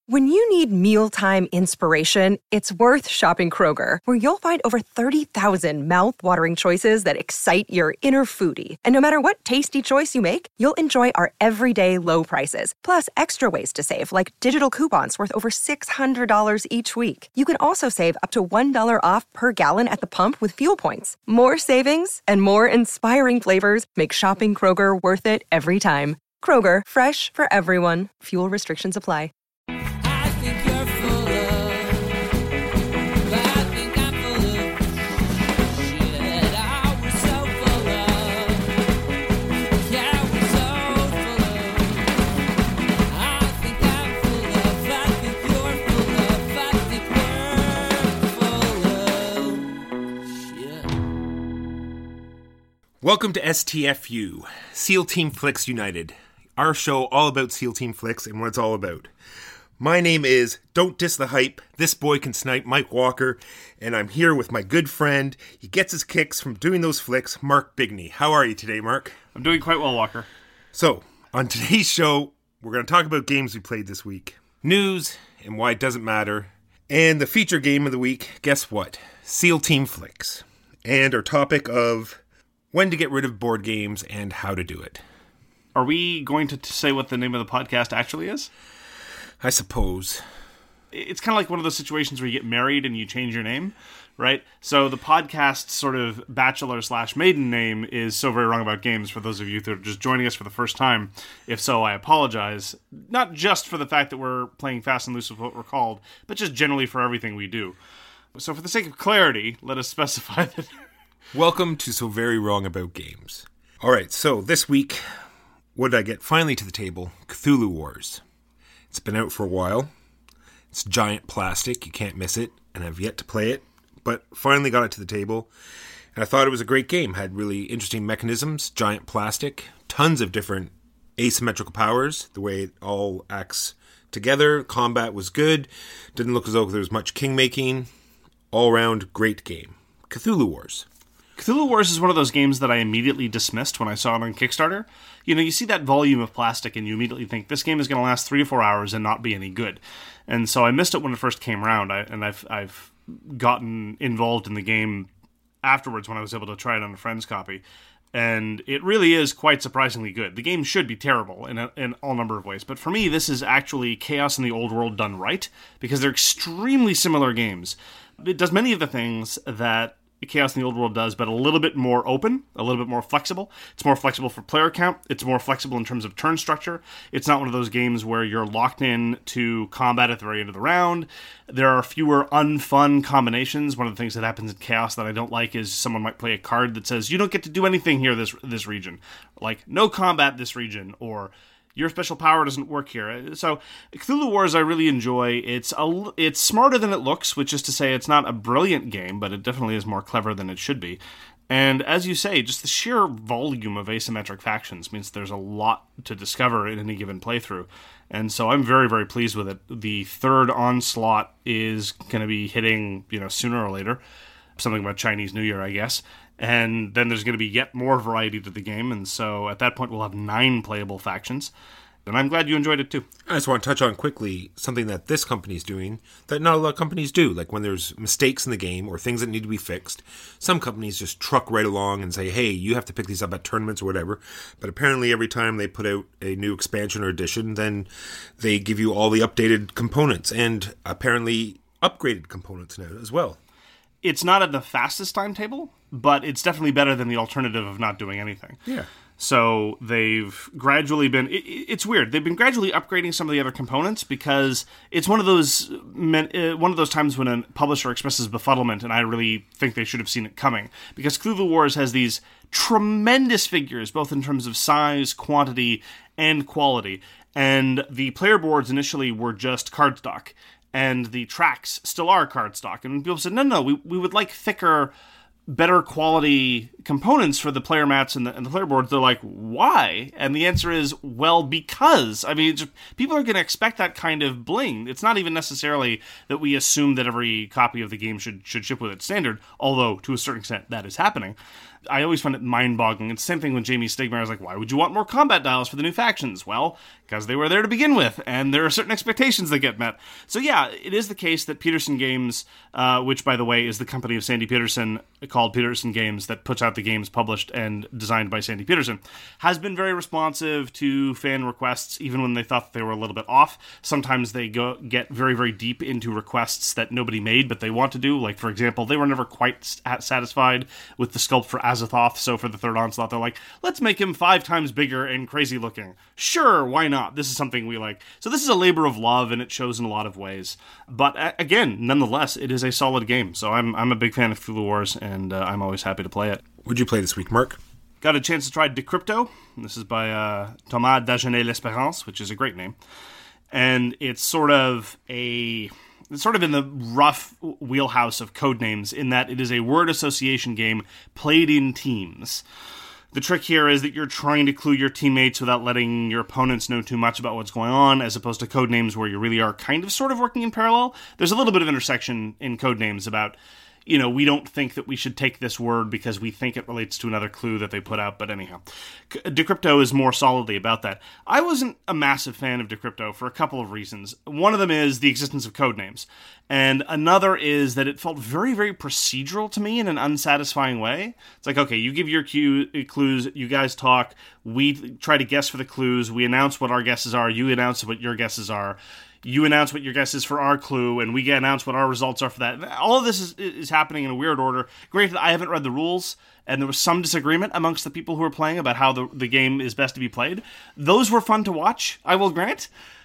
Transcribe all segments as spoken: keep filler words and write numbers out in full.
When you need mealtime inspiration, it's worth shopping Kroger, where you'll find over thirty thousand mouth-watering choices that excite your inner foodie. And no matter what tasty choice you make, you'll enjoy our everyday low prices, plus extra ways to save, like digital coupons worth over six hundred dollars each week. You can also save up to one dollar off per gallon at the pump with fuel points. More savings and more inspiring flavors make shopping Kroger worth it every time. Kroger, fresh for everyone. Fuel restrictions apply. Welcome to S T F U, SEAL Team Flicks United, our show all about SEAL Team Flicks and what it's all about. My name is Don't Diss the Hype, This Boy Can Snipe, Mike Walker, and I'm here with my good friend. He gets his kicks from doing those flicks, Mark Bigney. How are you today, Mark? I'm doing quite well, Walker. So, on today's show, we're going to talk about games we played this week, news and why it doesn't matter, and the feature game of the week, guess what? SEAL Team Flicks. And our topic of when to get rid of board games and how to do it. Are we going to t- say what the name of the podcast actually is? I suppose. It's kind of like one of those situations where you get married and you change your name, right? So the podcast sort of bachelor slash maiden name is So Very Wrong About Games, for those of you that are just joining us for the first time. If so, I apologize. Not just for the fact that we're playing fast and loose with what we're called, but just generally for everything we do. So for the sake of clarity, let us specify that... Welcome to So Very Wrong About Games. Alright, so this week, what did I get finally to the table? Cthulhu Wars. It's been out for a while. It's giant plastic, you can't miss it, and I've yet to play it, but finally got it to the table. And I thought it was a great game. Had really interesting mechanisms, giant plastic, tons of different asymmetrical powers, the way it all acts together. Combat was good. Didn't look as though there was much king making. All around great game. Cthulhu Wars. Cthulhu Wars is one of those games that I immediately dismissed when I saw it on Kickstarter. You know, you see that volume of plastic and you immediately think, this game is going to last three or four hours and not be any good. And so I missed it when it first came around, I, and I've I've gotten involved in the game afterwards when I was able to try it on a friend's copy. And it really is quite surprisingly good. The game should be terrible in, a, in all number of ways, but for me, this is actually Chaos in the Old World done right, because they're extremely similar games. It does many of the things that Chaos in the Old World does, but a little bit more open, a little bit more flexible. It's more flexible for player count. It's more flexible in terms of turn structure. It's not one of those games where you're locked in to combat at the very end of the round. There are fewer unfun combinations. One of the things that happens in Chaos that I don't like is someone might play a card that says, you don't get to do anything here this this region. Like, no combat this region, or your special power doesn't work here. So, Cthulhu Wars I really enjoy. It's a, it's smarter than it looks, which is to say it's not a brilliant game, but it definitely is more clever than it should be. And as you say, just the sheer volume of asymmetric factions means there's a lot to discover in any given playthrough. And so I'm very, very pleased with it. The third onslaught is going to be hitting, you know, sooner or later. Something about Chinese New Year, I guess. And then there's going to be yet more variety to the game, and so at that point we'll have nine playable factions. And I'm glad you enjoyed it too. I just want to touch on quickly something that this company's doing that not a lot of companies do. Like when there's mistakes in the game or things that need to be fixed, some companies just truck right along and say, hey, you have to pick these up at tournaments or whatever. But apparently every time they put out a new expansion or edition, then they give you all the updated components and apparently upgraded components now as well. It's not at the fastest timetable, but it's definitely better than the alternative of not doing anything. Yeah. So they've gradually been... It, it's weird. They've been gradually upgrading some of the other components because it's one of those one of those times when a publisher expresses befuddlement, and I really think they should have seen it coming. Because Cthulhu Wars has these tremendous figures, both in terms of size, quantity, and quality. And the player boards initially were just cardstock. And the tracks still are cardstock. And people said, no, no, we, we would like thicker, better quality components for the player mats and the, and the player boards. They're like, why? And the answer is, well, because. I mean, just, people are going to expect that kind of bling. It's not even necessarily that we assume that every copy of the game should, should ship with its standard, although to a certain extent that is happening. I always find it mind-boggling. It's the same thing when Jamie Stigmar is like, why would you want more combat dials for the new factions? Well, because they were there to begin with, and there are certain expectations that get met. So yeah, it is the case that Peterson Games, uh, which by the way is the company of Sandy Peterson, called Peterson Games, that puts out the games published and designed by Sandy Peterson, has been very responsive to fan requests, even when they thought they were a little bit off. Sometimes they go get very, very deep into requests that nobody made, but they want to do. Like, for example, they were never quite satisfied with the sculpt for Azathoth, so for the third Onslaught, they're like, let's make him five times bigger and crazy looking. Sure, why not? This is something we like. So this is a labor of love, and it shows in a lot of ways. But uh, again, nonetheless, it is a solid game. So I'm I'm a big fan of Cthulhu Wars, and uh, I'm always happy to play it. What'd you play this week, Mark? Got a chance to try Decrypto. This is by uh, Thomas Dagenet L'Espérance, which is a great name. And it's sort of a... It's sort of in the rough wheelhouse of Codenames in that it is a word association game played in teams. The trick here is that you're trying to clue your teammates without letting your opponents know too much about what's going on, as opposed to Codenames where you really are kind of sort of working in parallel. There's a little bit of intersection in Codenames about, you know, we don't think that we should take this word because we think it relates to another clue that they put out, but anyhow. Decrypto is more solidly about that. I wasn't a massive fan of Decrypto for a couple of reasons. One of them is the existence of Codenames, and another is that it felt very, very procedural to me in an unsatisfying way. It's like, okay, you give your cue, clues, you guys talk, we try to guess for the clues, we announce what our guesses are, you announce what your guesses are. You announce what your guess is for our clue, and we announce what our results are for that. All of this is, is happening in a weird order. Granted, I haven't read the rules, and there was some disagreement amongst the people who were playing about how the, the game is best to be played. Those were fun to watch, I will grant.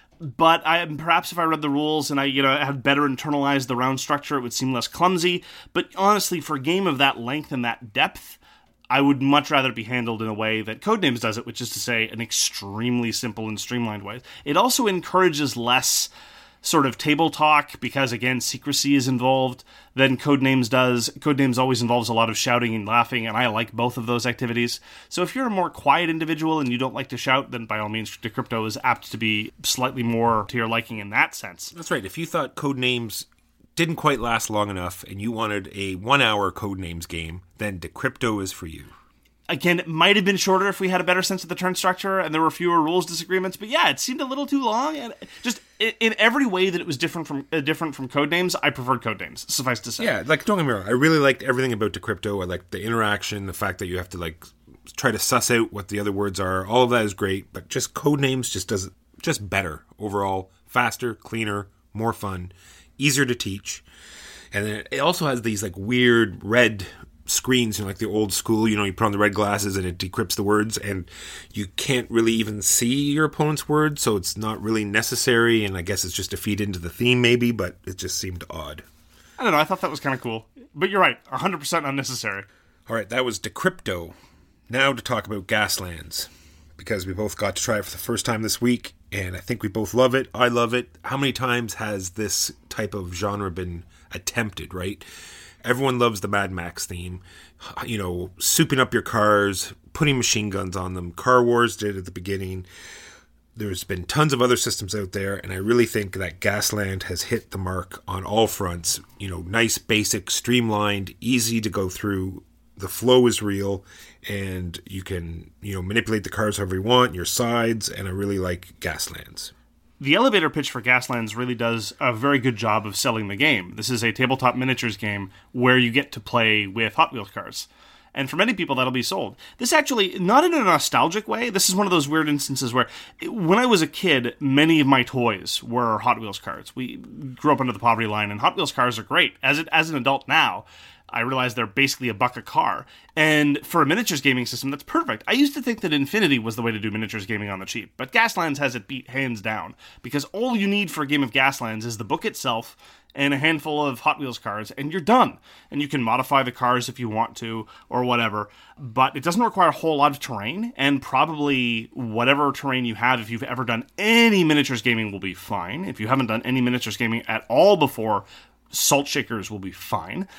But I perhaps if I read the rules and I you know had better internalized the round structure, it would seem less clumsy. But honestly, for a game of that length and that depth, I would much rather be handled in a way that Codenames does it, which is to say an extremely simple and streamlined way. It also encourages less sort of table talk because, again, secrecy is involved than Codenames does. Codenames always involves a lot of shouting and laughing, and I like both of those activities. So if you're a more quiet individual and you don't like to shout, then by all means, Decrypto is apt to be slightly more to your liking in that sense. That's right. If you thought Codenames didn't quite last long enough and you wanted a one-hour Codenames game, then Decrypto is for you. Again, it might have been shorter if we had a better sense of the turn structure and there were fewer rules disagreements, but yeah, it seemed a little too long, and just in every way that it was different from uh, different from Codenames, I preferred Codenames, suffice to say. Yeah, like, don't get me wrong, I really liked everything about Decrypto. I liked the interaction, the fact that you have to, like, try to suss out what the other words are. All of that is great, but just Codenames just does it just better overall. Faster, cleaner, more fun, easier to teach. And then it also has these, like, weird red screens, you know, like the old school, you know, you put on the red glasses and it decrypts the words, and you can't really even see your opponent's words, so it's not really necessary, and I guess it's just to feed into the theme maybe, but it just seemed odd. I don't know, I thought that was kind of cool. But you're right, one hundred percent unnecessary. Alright, that was Decrypto. Now to talk about Gaslands, because we both got to try it for the first time this week, and I think we both love it. I love it. How many times has this type of genre been attempted, right? Everyone loves the Mad Max theme. You know, souping up your cars, putting machine guns on them. Car Wars did at the beginning. There's been tons of other systems out there, and I really think that Gasland has hit the mark on all fronts. You know, nice, basic, streamlined, easy to go through. The flow is real, and you can, you know, manipulate the cars however you want, your sides, and I really like Gaslands. The elevator pitch for Gaslands really does a very good job of selling the game. This is a tabletop miniatures game where you get to play with Hot Wheels cars. And for many people, that'll be sold. This actually, not in a nostalgic way, this is one of those weird instances where, when I was a kid, many of my toys were Hot Wheels cars. We grew up under the poverty line, and Hot Wheels cars are great. As it, as an adult now, I realize they're basically a buck a car. And for a miniatures gaming system, that's perfect. I used to think that Infinity was the way to do miniatures gaming on the cheap, but Gaslands has it beat hands down, because all you need for a game of Gaslands is the book itself and a handful of Hot Wheels cars, and you're done. And you can modify the cars if you want to, or whatever, but it doesn't require a whole lot of terrain, and probably whatever terrain you have, if you've ever done any miniatures gaming, will be fine. If you haven't done any miniatures gaming at all before, Salt Shakers will be fine.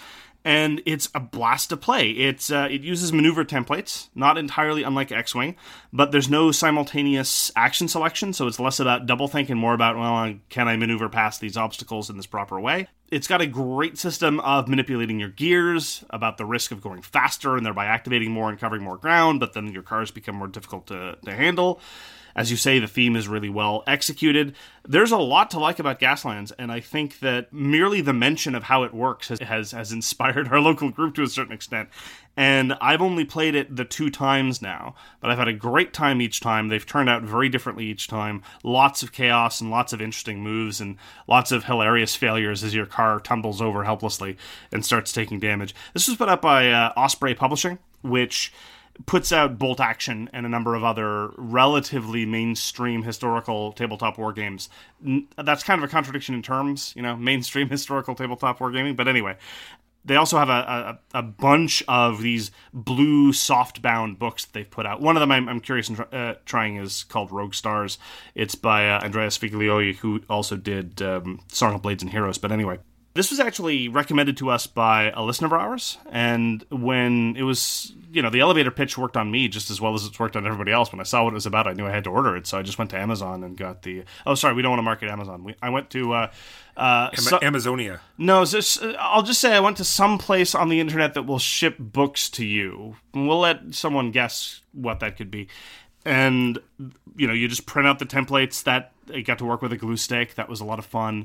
and it's a blast to play. It's uh, it uses maneuver templates, not entirely unlike X-Wing, but there's no simultaneous action selection, so it's less about doublethink and more about, well, can I maneuver past these obstacles in this proper way? It's got a great system of manipulating your gears, about the risk of going faster and thereby activating more and covering more ground, but then your cars become more difficult to, to handle. As you say, the theme is really well executed. There's a lot to like about Gaslands, and I think that merely the mention of how it works has, has, has inspired our local group to a certain extent. And I've only played it the two times now, but I've had a great time each time. They've turned out very differently each time. Lots of chaos and lots of interesting moves and lots of hilarious failures as your car tumbles over helplessly and starts taking damage. This was put up by uh, Osprey Publishing, which puts out Bolt Action and a number of other relatively mainstream historical tabletop war games. That's kind of a contradiction in terms, you know, mainstream historical tabletop wargaming. But anyway, they also have a, a, a bunch of these blue soft-bound books that they've put out. One of them I'm, I'm curious in uh, trying is called Rogue Stars. It's by uh, Andreas Figlioli, who also did um, Song of Blades and Heroes. But anyway, this was actually recommended to us by a listener of ours, and when it was, you know, the elevator pitch worked on me just as well as it's worked on everybody else. When I saw what it was about, I knew I had to order it, so I just went to Amazon and got the... Oh, sorry, we don't want to market Amazon. We, I went to... Uh, uh, Am- so, Amazonia. No, this, I'll just say I went to some place on the internet that will ship books to you. We'll let someone guess what that could be. And, you know, you just print out the templates. That I got to work with a glue stick. That was a lot of fun.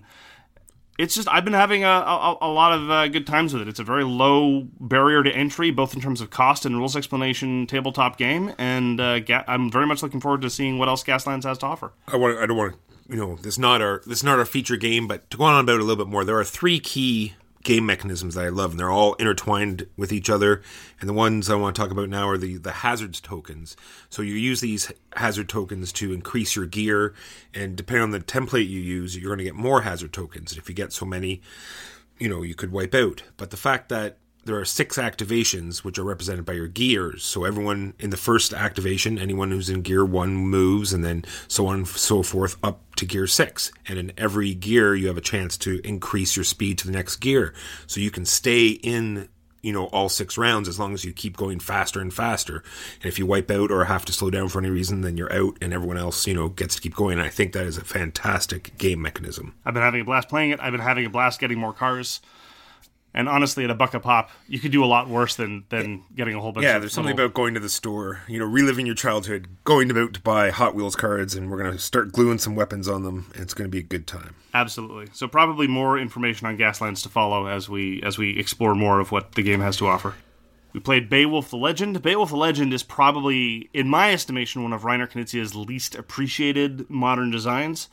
It's just, I've been having a, a, a lot of uh, good times with it. It's a very low barrier to entry, both in terms of cost and rules explanation tabletop game, and uh, ga- I'm very much looking forward to seeing what else Gaslands has to offer. I want. I don't want to. You know, this is not our this is not our feature game, but to go on about it a little bit more, there are three key game mechanisms that I love, and they're all intertwined with each other. And the ones I want to talk about now are the, the hazards tokens. So you use these hazard tokens to increase your gear, and depending on the template you use, you're going to get more hazard tokens. If you get so many, you know, you could wipe out. But the fact that there are six activations, which are represented by your gears. So everyone in the first activation, anyone who's in gear one moves, and then so on and so forth up to gear six. And in every gear, you have a chance to increase your speed to the next gear. So you can stay in, you know, all six rounds as long as you keep going faster and faster. And if you wipe out or have to slow down for any reason, then you're out and everyone else, you know, gets to keep going. And I think that is a fantastic game mechanism. I've been having a blast playing it. I've been having a blast getting more cars. And honestly, at a buck a pop, you could do a lot worse than, than getting a whole bunch yeah, of... Yeah, there's something about going to the store, you know, reliving your childhood, going about to buy Hot Wheels cards, and we're going to start gluing some weapons on them, and it's going to be a good time. Absolutely. So probably more information on Gaslands to follow as we as we explore more of what the game has to offer. We played Beowulf the Legend. Beowulf the Legend is probably, in my estimation, one of Reiner Knizia's least appreciated modern designs.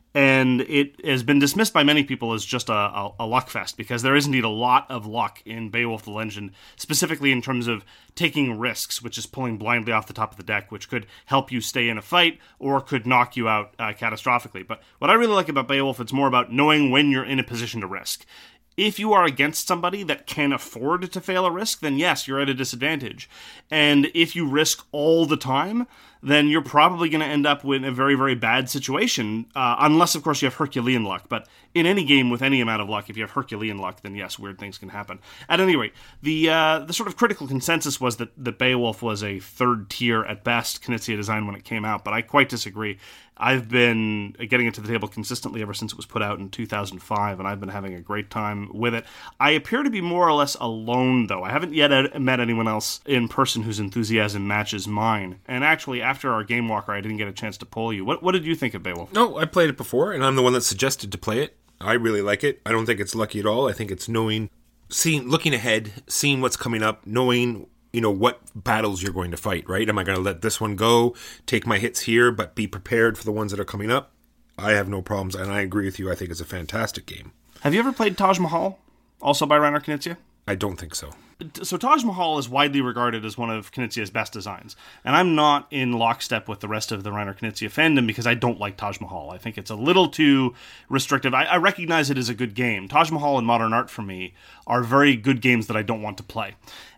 And it has been dismissed by many people as just a, a, a luck fest, because there is indeed a lot of luck in Beowulf the Legend, specifically in terms of taking risks, which is pulling blindly off the top of the deck, which could help you stay in a fight or could knock you out uh, catastrophically. But what I really like about Beowulf, it's more about knowing when you're in a position to risk. If you are against somebody that can afford to fail a risk, then yes, you're at a disadvantage. And if you risk all the time, then you're probably going to end up with a very, very bad situation, uh, unless, of course, you have Herculean luck. But in any game with any amount of luck, if you have Herculean luck, then yes, weird things can happen. At any rate, the uh, the sort of critical consensus was that, that Beowulf was a third tier at best Knizia design when it came out, but I quite disagree. I've been getting it to the table consistently ever since it was put out in two thousand five, and I've been having a great time with it. I appear to be more or less alone, though. I haven't yet met anyone else in person whose enthusiasm matches mine. And actually, after our game walker, I didn't get a chance to poll you. What, what did you think of Beowulf? No, I played it before, and I'm the one that suggested to play it. I really like it. I don't think it's lucky at all. I think it's knowing, seeing, looking ahead, seeing what's coming up, knowing, you know, what battles you're going to fight, right? Am I going to let this one go, take my hits here, but be prepared for the ones that are coming up? I have no problems, and I agree with you. I think it's a fantastic game. Have you ever played Taj Mahal, also by Reiner Knizia? I don't think so. So Taj Mahal is widely regarded as one of Knizia's best designs, and I'm not in lockstep with the rest of the Reiner Knizia fandom because I don't like Taj Mahal. I think it's a little too restrictive. I, I recognize it as a good game. Taj Mahal and Modern Art, for me, are very good games that I don't want to play.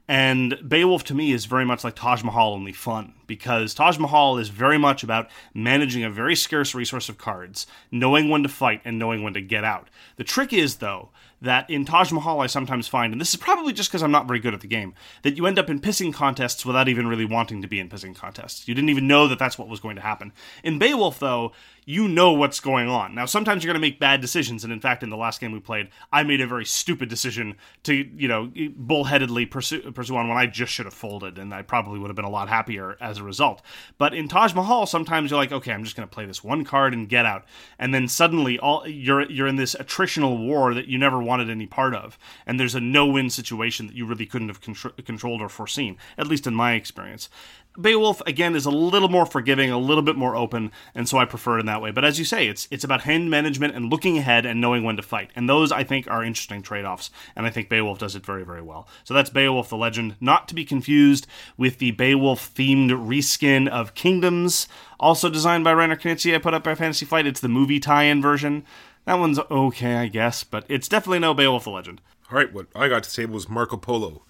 And Beowulf, to me, is very much like Taj Mahal, only fun, because Taj Mahal is very much about managing a very scarce resource of cards, knowing when to fight and knowing when to get out. The trick is, though, that in Taj Mahal I sometimes find, and this is probably just because I'm not very good at the game, that you end up in pissing contests without even really wanting to be in pissing contests. You didn't even know that that's what was going to happen. In Beowulf, though, you know what's going on. Now, sometimes you're going to make bad decisions, and in fact, in the last game we played, I made a very stupid decision to, you know, bullheadedly pursue, pursue on when I just should have folded, and I probably would have been a lot happier as a result. But in Taj Mahal, sometimes you're like, okay, I'm just going to play this one card and get out, and then suddenly all you're you're in this attritional war that you never wanted any part of, and there's a no-win situation that you really couldn't have contr- controlled or foreseen, at least in my experience. Beowulf, again, is a little more forgiving, a little bit more open, and so I prefer it in that way. But as you say, it's it's about hand management and looking ahead and knowing when to fight. And those, I think, are interesting trade-offs, and I think Beowulf does it very, very well. So that's Beowulf the Legend, not to be confused with the Beowulf-themed reskin of Kingdoms, also designed by Reiner Knizia, put up by Fantasy Flight. It's the movie tie-in version. That one's okay, I guess, but it's definitely no Beowulf the Legend. All right, what I got to say was Marco Polo.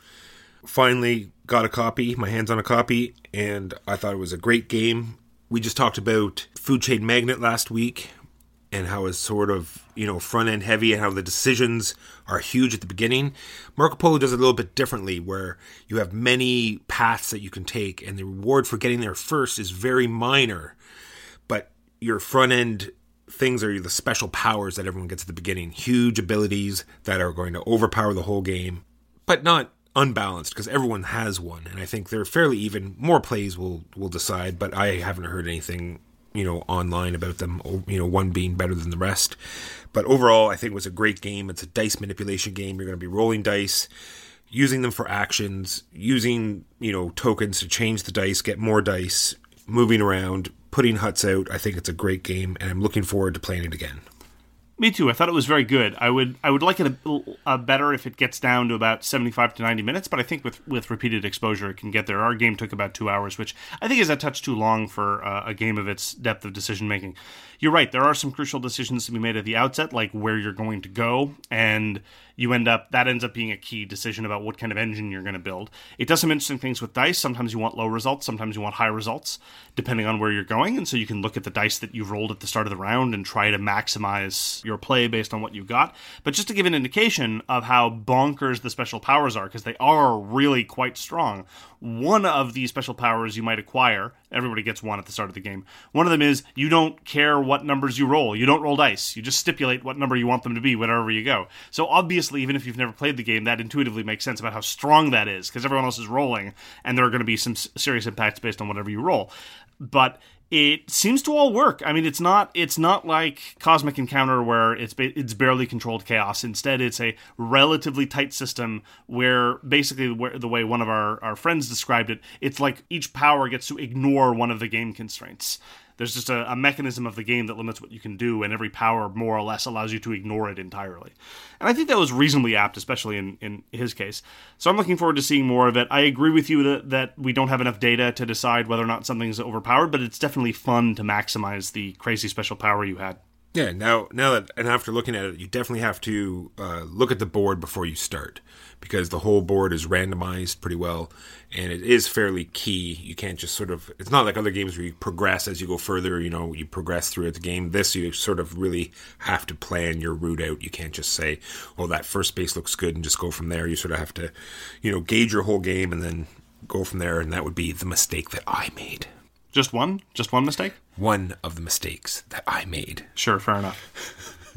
Finally got a copy, my hands on a copy, and I thought it was a great game. We just talked about Food Chain Magnate last week and how it's sort of, you know, front-end heavy and how the decisions are huge at the beginning. Marco Polo does it a little bit differently, where you have many paths that you can take, and the reward for getting there first is very minor, but your front-end things are the special powers that everyone gets at the beginning. Huge abilities that are going to overpower the whole game, but not unbalanced, because everyone has one, and I think they're fairly even. More plays will will decide, but I haven't heard anything, you know, online about them, you know, one being better than the rest. But overall, I think it was a great game. It's a dice manipulation game. You're going to be rolling dice, using them for actions, using, you know, tokens to change the dice, get more dice, moving around, putting huts out. I think it's a great game, and I'm looking forward to playing it again. Me too. I thought it was very good. I would I would like it a, a better if it gets down to about seventy-five to ninety minutes, but I think with, with repeated exposure it can get there. Our game took about two hours, which I think is a touch too long for uh, a game of its depth of decision making. You're right, there are some crucial decisions to be made at the outset, like where you're going to go, and you end up that ends up being a key decision about what kind of engine you're going to build. It does some interesting things with dice. Sometimes you want low results, sometimes you want high results, depending on where you're going, and so you can look at the dice that you've rolled at the start of the round and try to maximize your play based on what you got. But just to give an indication of how bonkers the special powers are, because they are really quite strong, one of the special powers you might acquire, everybody gets one at the start of the game, one of them is you don't care what numbers you roll. You don't roll dice. You just stipulate what number you want them to be wherever you go. So obviously, even if you've never played the game, that intuitively makes sense about how strong that is, because everyone else is rolling, and there are going to be some serious impacts based on whatever you roll. But it seems to all work. I mean, it's not it's not like Cosmic Encounter where it's ba- it's barely controlled chaos. Instead, it's a relatively tight system where basically where, the way one of our, our friends described it, it's like each power gets to ignore one of the game constraints. There's just a, a mechanism of the game that limits what you can do, and every power more or less allows you to ignore it entirely. And I think that was reasonably apt, especially in, in his case. So I'm looking forward to seeing more of it. I agree with you that, that we don't have enough data to decide whether or not something's overpowered, but it's definitely fun to maximize the crazy special power you had. Yeah, now now that and after looking at it, you definitely have to uh, look at the board before you start, because the whole board is randomized pretty well, and it is fairly key. You can't just sort of, it's not like other games where you progress as you go further, you know, you progress throughout the game. This, you sort of really have to plan your route out. You can't just say, oh, that first space looks good and just go from there. You sort of have to, you know, gauge your whole game and then go from there, and that would be the mistake that I made. Just one? Just one mistake? One of the mistakes that I made. Sure, fair enough.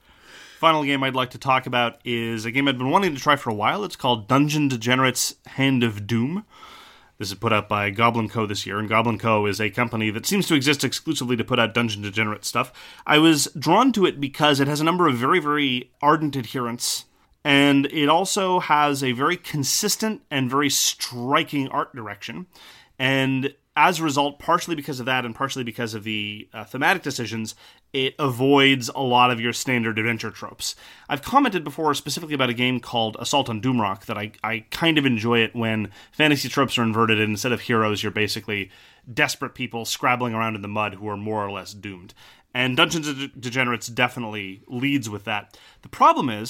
Final game I'd like to talk about is a game I've been wanting to try for a while. It's called Dungeon Degenerates Hand of Doom. This is put out by Goblin Co. this year, and Goblin Co. is a company that seems to exist exclusively to put out Dungeon Degenerate stuff. I was drawn to it because it has a number of very, very ardent adherents, and it also has a very consistent and very striking art direction, and as a result, partially because of that and partially because of the uh, thematic decisions, it avoids a lot of your standard adventure tropes. I've commented before specifically about a game called Assault on Doomrock that I, I kind of enjoy it when fantasy tropes are inverted and instead of heroes, you're basically desperate people scrabbling around in the mud who are more or less doomed. And Dungeons and Degenerates definitely leads with that. The problem is,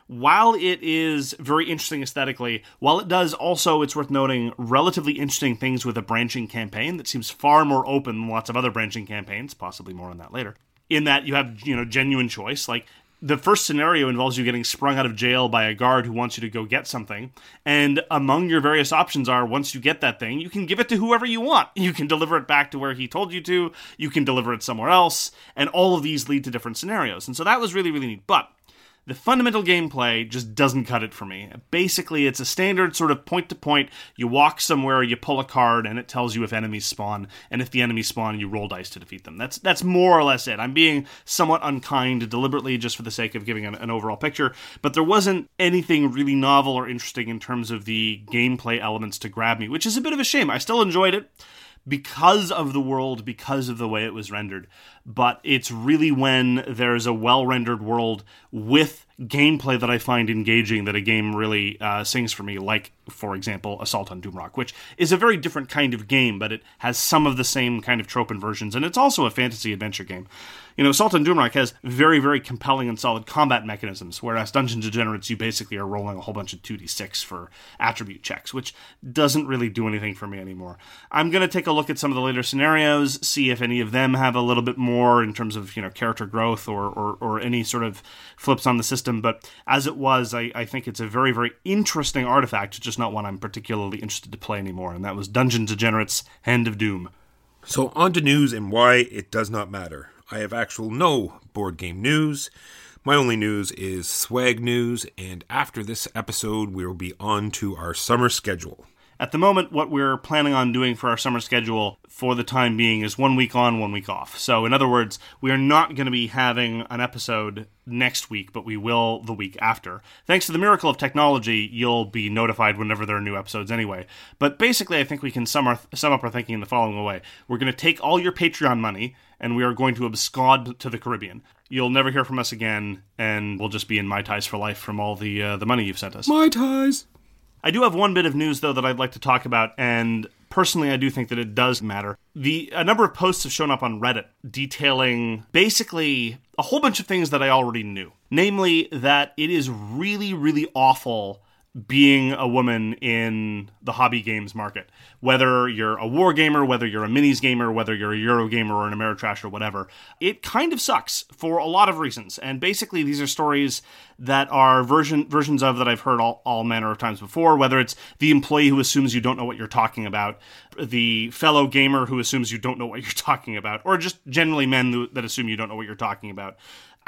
while it is very interesting aesthetically, while it does also, it's worth noting, relatively interesting things with a branching campaign that seems far more open than lots of other branching campaigns, possibly more on that later, in that you have, you know, genuine choice. Like, the first scenario involves you getting sprung out of jail by a guard who wants you to go get something, and among your various options are, once you get that thing, you can give it to whoever you want. You can deliver it back to where he told you to, you can deliver it somewhere else, and all of these lead to different scenarios. And so that was really, really neat. But the fundamental gameplay just doesn't cut it for me. Basically, it's a standard sort of point-to-point, you walk somewhere, you pull a card, and it tells you if enemies spawn, and if the enemies spawn, you roll dice to defeat them. That's that's more or less it. I'm being somewhat unkind deliberately just for the sake of giving an, an overall picture, but there wasn't anything really novel or interesting in terms of the gameplay elements to grab me, which is a bit of a shame. I still enjoyed it because of the world, because of the way it was rendered. But it's really when there's a well-rendered world with gameplay that I find engaging that a game really uh, sings for me, like, for example, Assault on Doomrock, which is a very different kind of game, but it has some of the same kind of trope inversions, and it's also a fantasy adventure game. You know, Assault on Doomrock has very, very compelling and solid combat mechanisms, whereas Dungeons and Degenerates, you basically are rolling a whole bunch of two d six for attribute checks, which doesn't really do anything for me anymore. I'm going to take a look at some of the later scenarios, see if any of them have a little bit more in terms of, you know, character growth or or, or any sort of flips on the system, but as it was, I, I think it's a very, very interesting artifact, just not one I'm particularly interested to play anymore, and that was Dungeons and Degenerates Hand of Doom. So on to news and why it does not matter. I have actual no board game news. My only news is swag news, and after this episode, we will be on to our summer schedule. At the moment, what we're planning on doing for our summer schedule for the time being is one week on, one week off. So in other words, we are not going to be having an episode next week, but we will the week after. Thanks to the miracle of technology, you'll be notified whenever there are new episodes anyway. But basically, I think we can sum, our, sum up our thinking in the following way. We're going to take all your Patreon money, and we are going to abscond to the Caribbean. You'll never hear from us again, and we'll just be in Mai Tais for life from all the uh, the money you've sent us. Mai Tais! I do have one bit of news, though, that I'd like to talk about, and personally, I do think that it does matter. The a number of posts have shown up on Reddit detailing basically a whole bunch of things that I already knew. Namely, that it is really, really awful being a woman in the hobby games market. Whether you're a war gamer, whether you're a minis gamer, whether you're a Euro gamer or an Ameritrash or whatever, it kind of sucks for a lot of reasons. And basically, these are stories that are version versions of that I've heard all, all manner of times before, whether it's the employee who assumes you don't know what you're talking about, the fellow gamer who assumes you don't know what you're talking about, or just generally men that assume you don't know what you're talking about.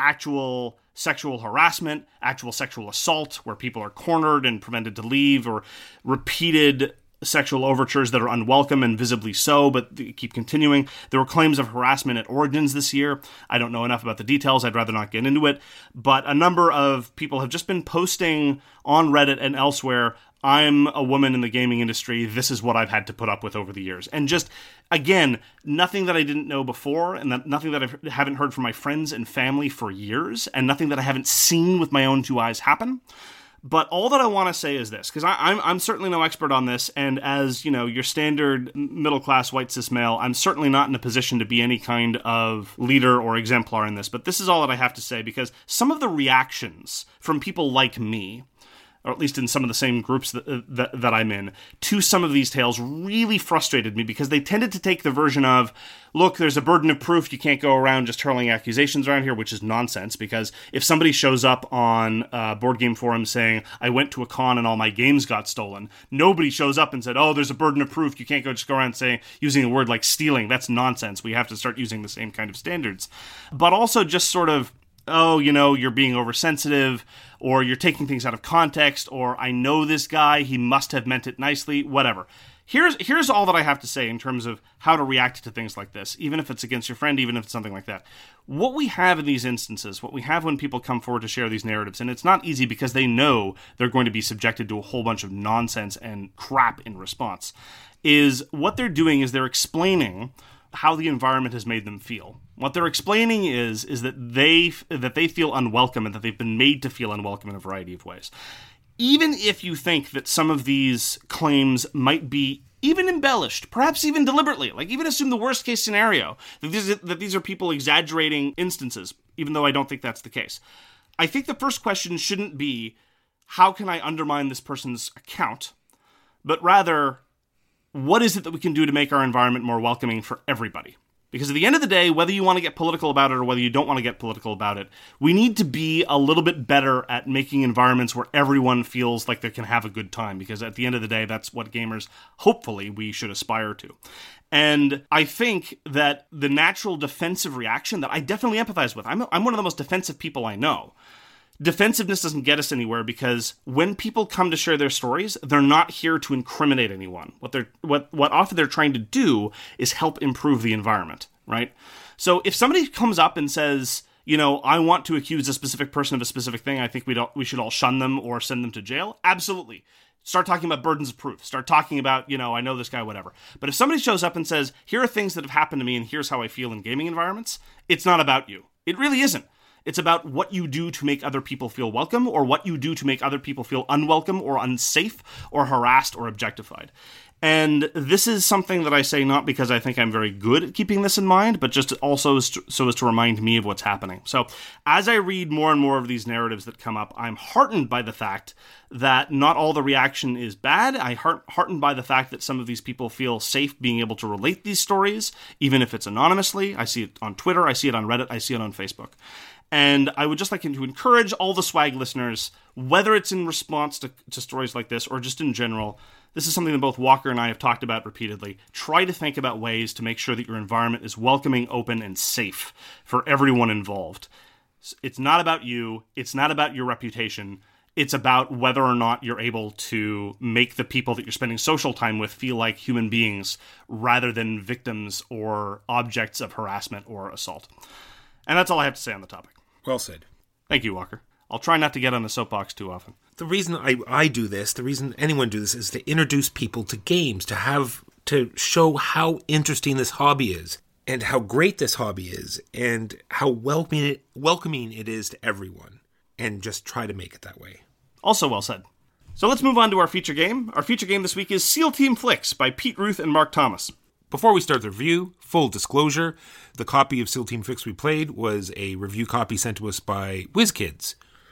Actual sexual harassment, actual sexual assault, where people are cornered and prevented to leave, or repeated sexual overtures that are unwelcome and visibly so, but they keep continuing. There were claims of harassment at Origins this year. I don't know enough about the details. I'd rather not get into it. But a number of people have just been posting on Reddit and elsewhere, I'm a woman in the gaming industry, this is what I've had to put up with over the years. And just, again, nothing that I didn't know before, and that, nothing that I haven't heard from my friends and family for years, and nothing that I haven't seen with my own two eyes happen. But all that I want to say is this, because I'm I'm certainly no expert on this, and as, you know, your standard middle-class white cis male, I'm certainly not in a position to be any kind of leader or exemplar in this, but this is all that I have to say, because some of the reactions from people like me, or at least in some of the same groups that, that, that I'm in, to some of these tales really frustrated me, because they tended to take the version of, look, there's a burden of proof, you can't go around just hurling accusations around here, which is nonsense, because if somebody shows up on uh, board game forums saying, I went to a con and all my games got stolen, nobody shows up and said, oh, there's a burden of proof, you can't go just go around saying, using a word like stealing, that's nonsense, we have to start using the same kind of standards. But also just sort of, oh, you know, you're being oversensitive, or you're taking things out of context, or I know this guy, he must have meant it nicely, whatever. Here's here's all that I have to say in terms of how to react to things like this, even if it's against your friend, even if it's something like that. What we have in these instances, what we have when people come forward to share these narratives, and it's not easy because they know they're going to be subjected to a whole bunch of nonsense and crap in response, is what they're doing is they're explaining how the environment has made them feel. What they're explaining is is that they that they feel unwelcome and that they've been made to feel unwelcome in a variety of ways. Even if you think that some of these claims might be even embellished, perhaps even deliberately, like even assume the worst case scenario, that these, that these are people exaggerating instances, even though I don't think that's the case. I think the first question shouldn't be, how can I undermine this person's account? But rather, what is it that we can do to make our environment more welcoming for everybody? Because at the end of the day, whether you want to get political about it or whether you don't want to get political about it, we need to be a little bit better at making environments where everyone feels like they can have a good time. Because at the end of the day, that's what gamers, hopefully, we should aspire to. And I think that the natural defensive reaction that I definitely empathize with, I'm, I'm one of the most defensive people I know. Defensiveness doesn't get us anywhere because when people come to share their stories, they're not here to incriminate anyone. What they're what what often they're trying to do is help improve the environment, right? So if somebody comes up and says, you know, I want to accuse a specific person of a specific thing, I think we don't we should all shun them or send them to jail. Absolutely. Start talking about burdens of proof. Start talking about, you know, I know this guy, whatever. But if somebody shows up and says, here are things that have happened to me and here's how I feel in gaming environments, it's not about you. It really isn't. It's about what you do to make other people feel welcome or what you do to make other people feel unwelcome or unsafe or harassed or objectified. And this is something that I say not because I think I'm very good at keeping this in mind, but just also so as to remind me of what's happening. So as I read more and more of these narratives that come up, I'm heartened by the fact that not all the reaction is bad. I'm heart- heartened by the fact that some of these people feel safe being able to relate these stories, even if it's anonymously. I see it on Twitter, I see it on Reddit, I see it on Facebook. And I would just like to encourage all the swag listeners, whether it's in response to, to stories like this or just in general, this is something that both Walker and I have talked about repeatedly. Try to think about ways to make sure that your environment is welcoming, open, and safe for everyone involved. It's not about you. It's not about your reputation. It's about whether or not you're able to make the people that you're spending social time with feel like human beings rather than victims or objects of harassment or assault. And that's all I have to say on the topic. Well said. Thank you, Walker. I'll try not to get on the soapbox too often. The reason I, I do this, the reason anyone do this is to introduce people to games, to have, to show how interesting this hobby is and how great this hobby is and how welcoming it, welcoming it is to everyone, and just try to make it that way. Also well said. So let's move on to our feature game. Our feature game this week is SEAL Team Flicks by Pete Ruth and Mark Thomas. Before we start the review, full disclosure, the copy of SEAL Team Flicks we played was a review copy sent to us by WizKids.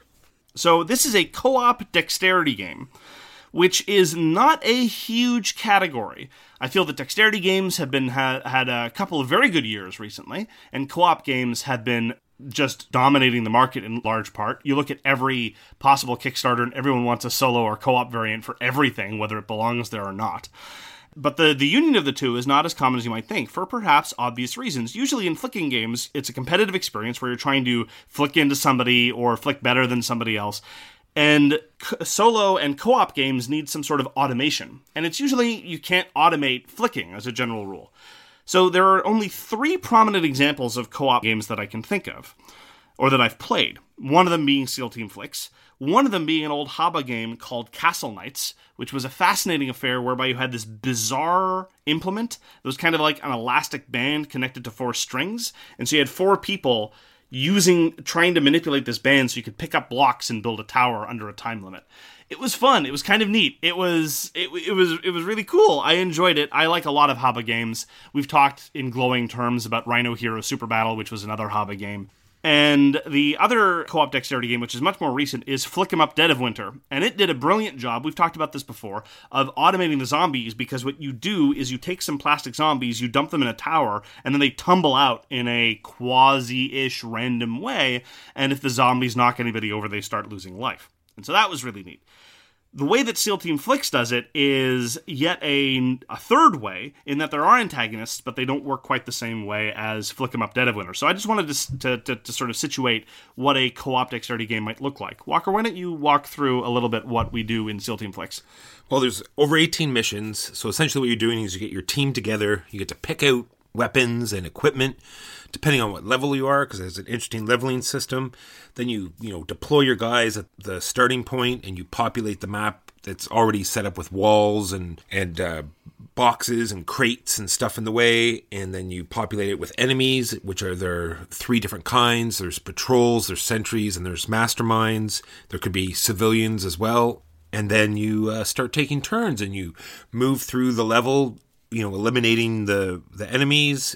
So this is a co-op dexterity game, which is not a huge category. I feel that dexterity games have been ha- had a couple of very good years recently, and co-op games have been just dominating the market in large part. You look at every possible Kickstarter and everyone wants a solo or co-op variant for everything, whether it belongs there or not. But the, the union of the two is not as common as you might think, for perhaps obvious reasons. Usually in flicking games, it's a competitive experience where you're trying to flick into somebody or flick better than somebody else. And solo and co-op games need some sort of automation. And it's usually, you can't automate flicking as a general rule. So there are only three prominent examples of co-op games that I can think of, or that I've played. One of them being SEAL Team Flicks. One of them being an old Haba game called Castle Knights, which was a fascinating affair whereby you had this bizarre implement that was kind of like an elastic band connected to four strings. And so you had four people using, trying to manipulate this band so you could pick up blocks and build a tower under a time limit. It was fun. It was kind of neat. It was, it, it was, it was really cool. I enjoyed it. I like a lot of Haba games. We've talked in glowing terms about Rhino Hero Super Battle, which was another Haba game. And the other co-op dexterity game, which is much more recent, is Flick 'em Up Dead of Winter. And it did a brilliant job, we've talked about this before, of automating the zombies, because what you do is you take some plastic zombies, you dump them in a tower, and then they tumble out in a quasi-ish random way, and if the zombies knock anybody over, they start losing life. And so that was really neat. The way that SEAL Team Flicks does it is yet a, a third way, in that there are antagonists, but they don't work quite the same way as Flick 'em Up Dead of Winter. So I just wanted to, to, to, to sort of situate what a co-op dexterity game might look like. Walker, why don't you walk through a little bit what we do in SEAL Team Flicks? Well, there's over eighteen missions, so essentially what you're doing is you get your team together, you get to pick out weapons and equipment, depending on what level you are, because there's an interesting leveling system. Then you, you know, deploy your guys at the starting point, and you populate the map that's already set up with walls and and uh, boxes and crates and stuff in the way. And then you populate it with enemies, which are there three different kinds. There's patrols, there's sentries, and there's masterminds. There could be civilians as well. And then you uh, start taking turns, and you move through the level, you know, eliminating the, the enemies,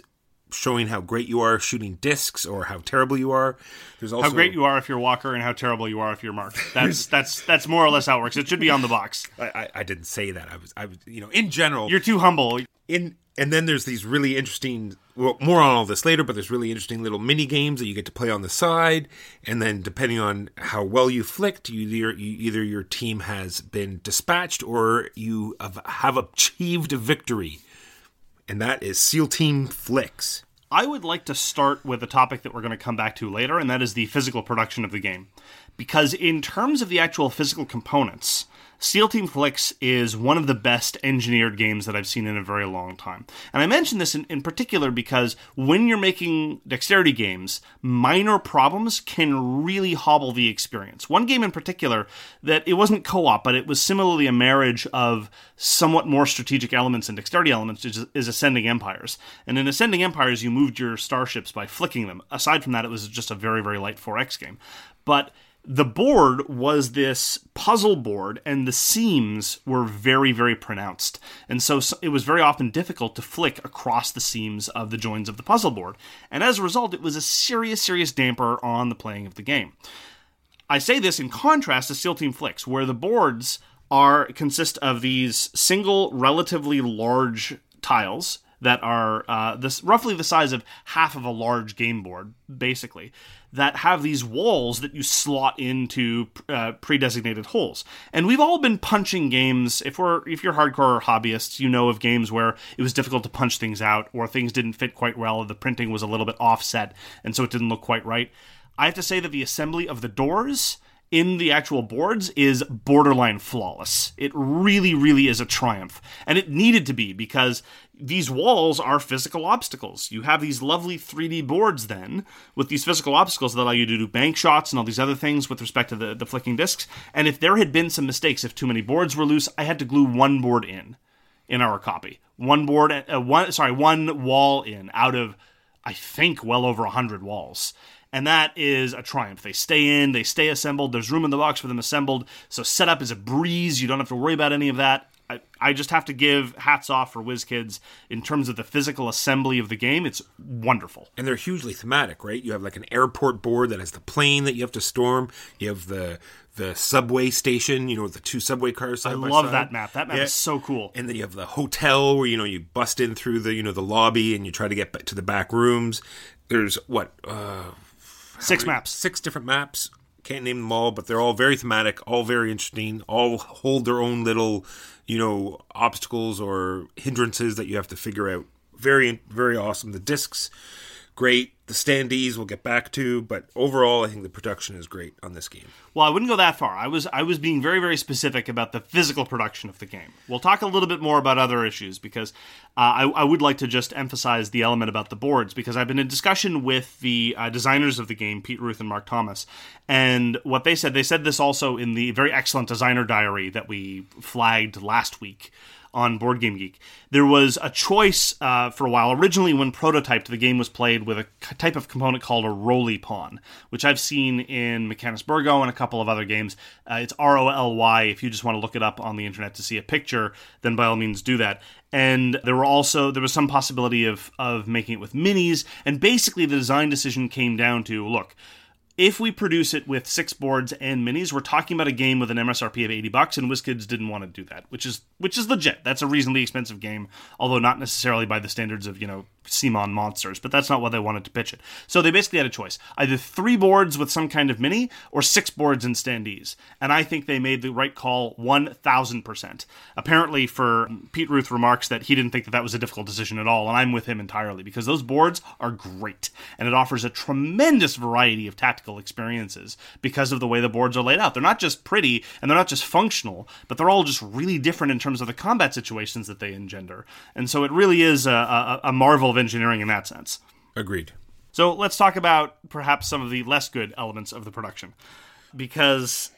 showing how great you are shooting discs or how terrible you are. There's also how great you are if you're Walker and how terrible you are if you're Mark. That's that's that's more or less how it works. It should be on the box. I, I, I didn't say that. I was I was you know in general. You're too humble. In and then there's these really interesting. Well, more on all this later, but there's really interesting little mini games that you get to play on the side. And then depending on how well you flicked, you either you, either your team has been dispatched or you have, have achieved a victory. And that is SEAL Team Flicks. I would like to start with a topic that we're going to come back to later, and that is the physical production of the game. Because in terms of the actual physical components, SEAL Team Flicks is one of the best engineered games that I've seen in a very long time. And I mention this in, in particular because when you're making dexterity games, minor problems can really hobble the experience. One game in particular, that it wasn't co-op, but it was similarly a marriage of somewhat more strategic elements and dexterity elements, is, is Ascending Empires. And in Ascending Empires, you moved your starships by flicking them. Aside from that, it was just a very, very light four X game. But the board was this puzzle board, and the seams were very, very pronounced. And so it was very often difficult to flick across the seams of the joins of the puzzle board. And as a result, it was a serious, serious damper on the playing of the game. I say this in contrast to SEAL Team Flicks, where the boards are consist of these single, relatively large tiles that are uh, this roughly the size of half of a large game board, basically, that have these walls that you slot into uh, pre-designated holes. And we've all been punching games. If we're if you're hardcore hobbyists, you know of games where it was difficult to punch things out, or things didn't fit quite well, or the printing was a little bit offset, and so it didn't look quite right. I have to say that the assembly of the doors in the actual boards is borderline flawless. It really, really is a triumph. And it needed to be, because these walls are physical obstacles. You have these lovely three D boards then, with these physical obstacles that allow you to do bank shots and all these other things with respect to the, the flicking discs. And if there had been some mistakes, if too many boards were loose, I had to glue one board in, in our copy. One board, uh, one sorry, one wall in out of, I think, well over one hundred walls. And that is a triumph. They stay in, they stay assembled, there's room in the box for them assembled, so setup is a breeze, you don't have to worry about any of that. I, I just have to give hats off for WizKids in terms of the physical assembly of the game. It's wonderful. And they're hugely thematic, right? You have like an airport board that has the plane that you have to storm. You have the the subway station, you know, with the two subway cars side I by love side. that map. That map Yeah. is so cool. And then you have the hotel where, you know, you bust in through the, you know, the lobby and you try to get back to the back rooms. There's, what, uh... Six maps. Six different maps. Can't name them all, but they're all very thematic, all very interesting, all hold their own little, you know, obstacles or hindrances that you have to figure out. Very, very awesome. The discs, great. The standees we'll get back to, but overall, I think the production is great on this game. Well, I wouldn't go that far. I was I was being very, very specific about the physical production of the game. We'll talk a little bit more about other issues, because uh, I, I would like to just emphasize the element about the boards, because I've been in discussion with the uh, designers of the game, Pete Ruth and Mark Thomas, and what they said, they said this also in the very excellent designer diary that we flagged last week on Board Game Geek. There was a choice uh, for a while. Originally, when prototyped, the game was played with a type of component called a roly pawn, which I've seen in Mechanisburgo and a couple of other games. Uh, it's R O L Y. If you just want to look it up on the internet to see a picture, then by all means do that. And there were also there was some possibility of of making it with minis. And basically, the design decision came down to, look, if we produce it with six boards and minis, we're talking about a game with an M S R P of eighty bucks, and WizKids didn't want to do that, which is which is legit. That's a reasonably expensive game, although not necessarily by the standards of, you know, Simon Monsters, but that's not what they wanted to pitch it. So they basically had a choice. Either three boards with some kind of mini, or six boards and standees. And I think they made the right call one thousand percent. Apparently, for Pete Ruth remarks that he didn't think that that was a difficult decision at all, and I'm with him entirely, because those boards are great, and it offers a tremendous variety of tactical experiences because of the way the boards are laid out. They're not just pretty, and they're not just functional, but they're all just really different in terms of the combat situations that they engender. And so it really is a, a, a marvel of engineering in that sense. Agreed. So let's talk about perhaps some of the less good elements of the production. Because,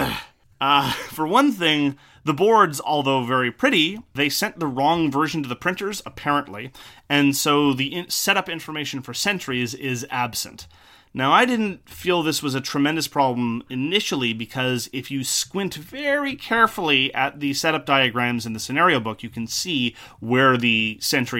uh, for one thing, the boards, although very pretty, they sent the wrong version to the printers, apparently, and so the in- setup information for sentries is absent. Now, I didn't feel this was a tremendous problem initially, because if you squint very carefully at the setup diagrams in the scenario book, you can see where the sentry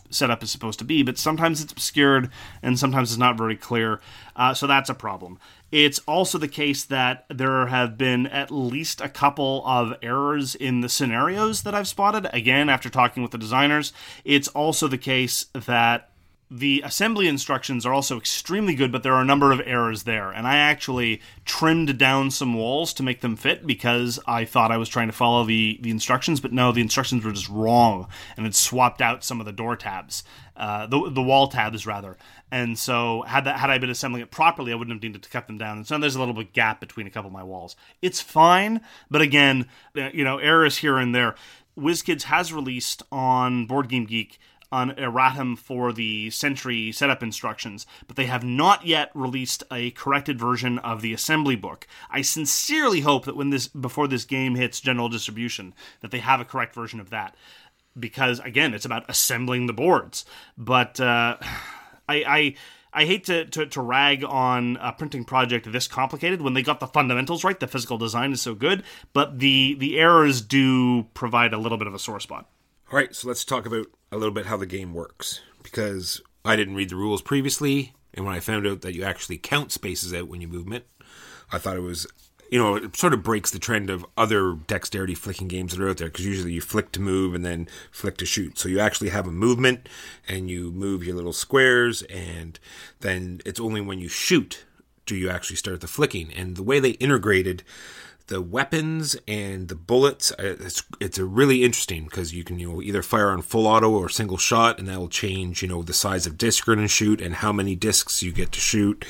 setup is supposed to be, but sometimes it's obscured and sometimes it's not very clear. Uh, so that's a problem. It's also the case that there have been at least a couple of errors in the scenarios that I've spotted. Again, after talking with the designers, it's also the case that the assembly instructions are also extremely good, but there are a number of errors there. And I actually trimmed down some walls to make them fit because I thought I was trying to follow the, the instructions, but no, the instructions were just wrong. And it swapped out some of the door tabs, uh, the, the wall tabs rather. And so had that had I been assembling it properly, I wouldn't have needed to cut them down. And so there's a little bit gap between a couple of my walls. It's fine, but again, you know, errors here and there. WizKids has released on Board Game Geek on erratum for the Sentry setup instructions, but they have not yet released a corrected version of the assembly book. I sincerely hope that when this before this game hits general distribution, that they have a correct version of that, because again, it's about assembling the boards. But uh, I, I I hate to, to to rag on a printing project this complicated when they got the fundamentals right. The physical design is so good, but the the errors do provide a little bit of a sore spot. All right, so let's talk about a little bit how the game works, because I didn't read the rules previously, and when I found out that you actually count spaces out when you movement, I thought it was, you know, it sort of breaks the trend of other dexterity flicking games that are out there, because usually you flick to move and then flick to shoot. So you actually have a movement, and you move your little squares, and then it's only when you shoot do you actually start the flicking. And the way they integrated the weapons and the bullets, it's it's a really interesting, because you can, you know, either fire on full auto or single shot, and that will change, you know, the size of disc you're going to shoot and how many discs you get to shoot.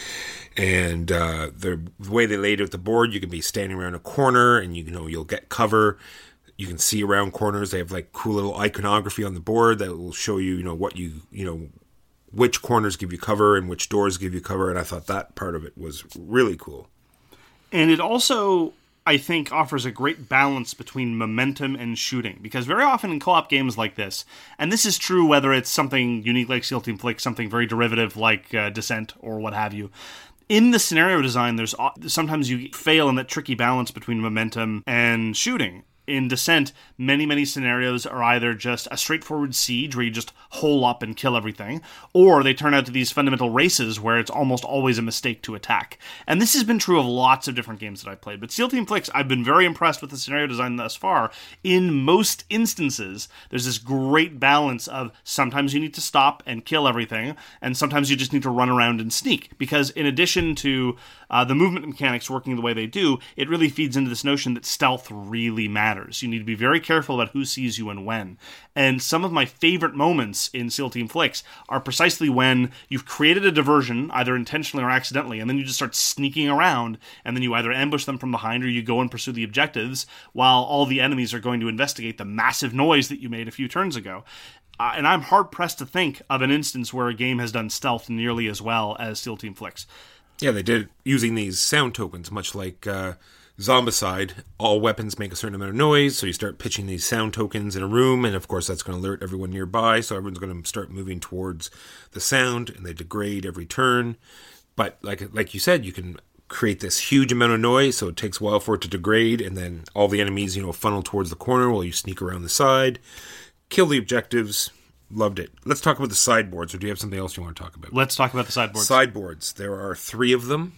And uh, the, the way they laid out the board, you can be standing around a corner, and you, you know you'll get cover. You can see around corners. They have like cool little iconography on the board that will show you, you know, what you you know which corners give you cover and which doors give you cover. And I thought that part of it was really cool. And it also, I think, offers a great balance between momentum and shooting, because very often in co-op games like this, and this is true whether it's something unique like Steel Team Flick, something very derivative like uh, Descent or what have you, in the scenario design, there's sometimes you fail in that tricky balance between momentum and shooting. In Descent, many, many scenarios are either just a straightforward siege where you just hole up and kill everything, or they turn out to these fundamental races where it's almost always a mistake to attack. And this has been true of lots of different games that I've played. But Steel Team Flicks, I've been very impressed with the scenario design thus far. In most instances, there's this great balance of sometimes you need to stop and kill everything, and sometimes you just need to run around and sneak. Because in addition to uh, the movement mechanics working the way they do, it really feeds into this notion that stealth really matters. You need to be very careful about who sees you and when. And some of my favorite moments in Steel Team Flicks are precisely when you've created a diversion, either intentionally or accidentally, and then you just start sneaking around, and then you either ambush them from behind or you go and pursue the objectives while all the enemies are going to investigate the massive noise that you made a few turns ago. Uh, and I'm hard-pressed to think of an instance where a game has done stealth nearly as well as Steel Team Flicks. Yeah, they did, using these sound tokens, much like uh, Zombicide. All weapons make a certain amount of noise, so you start pitching these sound tokens in a room, and of course that's going to alert everyone nearby, so everyone's going to start moving towards the sound, and they degrade every turn. But like like you said, you can create this huge amount of noise, so it takes a while for it to degrade, and then all the enemies, you know, funnel towards the corner while you sneak around the side, kill the objectives. Loved it. Let's talk about the sideboards, or do you have something else you want to talk about? Let's talk about the sideboards. Sideboards. There are three of them.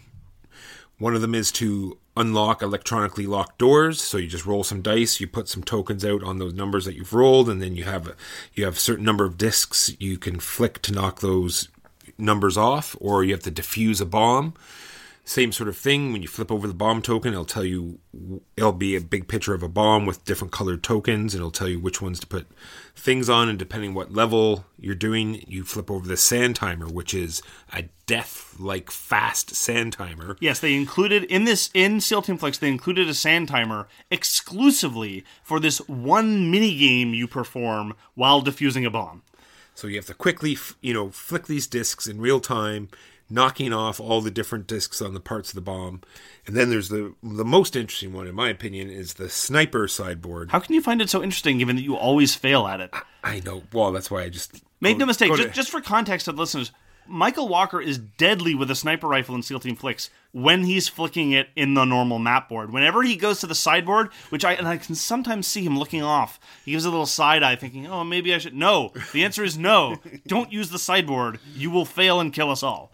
One of them is to unlock electronically locked doors. So you just roll some dice, you put some tokens out on those numbers that you've rolled, and then you have you have a certain number of discs you can flick to knock those numbers off, or you have to defuse a bomb. Same sort of thing. When you flip over the bomb token, it'll tell you, it'll be a big picture of a bomb with different colored tokens. It'll tell you which ones to put things on, and depending what level you're doing, you flip over the sand timer, which is a death-like fast sand timer. Yes, they included, in this, in Steel Team Flicks, they included a sand timer exclusively for this one mini game you perform while defusing a bomb. So you have to quickly, you know, flick these discs in real time, knocking off all the different discs on the parts of the bomb. And then there's the the most interesting one, in my opinion, is the sniper sideboard. How can you find it so interesting, given that you always fail at it? I know. Well, that's why I just... Make go, no mistake, to... just, just for context of listeners, Michael Walker is deadly with a sniper rifle in SEAL Team Flicks when he's flicking it in the normal map board. Whenever he goes to the sideboard, which I and I can sometimes see him looking off, he gives a little side eye thinking, oh, maybe I should. No, the answer is no. Don't use the sideboard. You will fail and kill us all.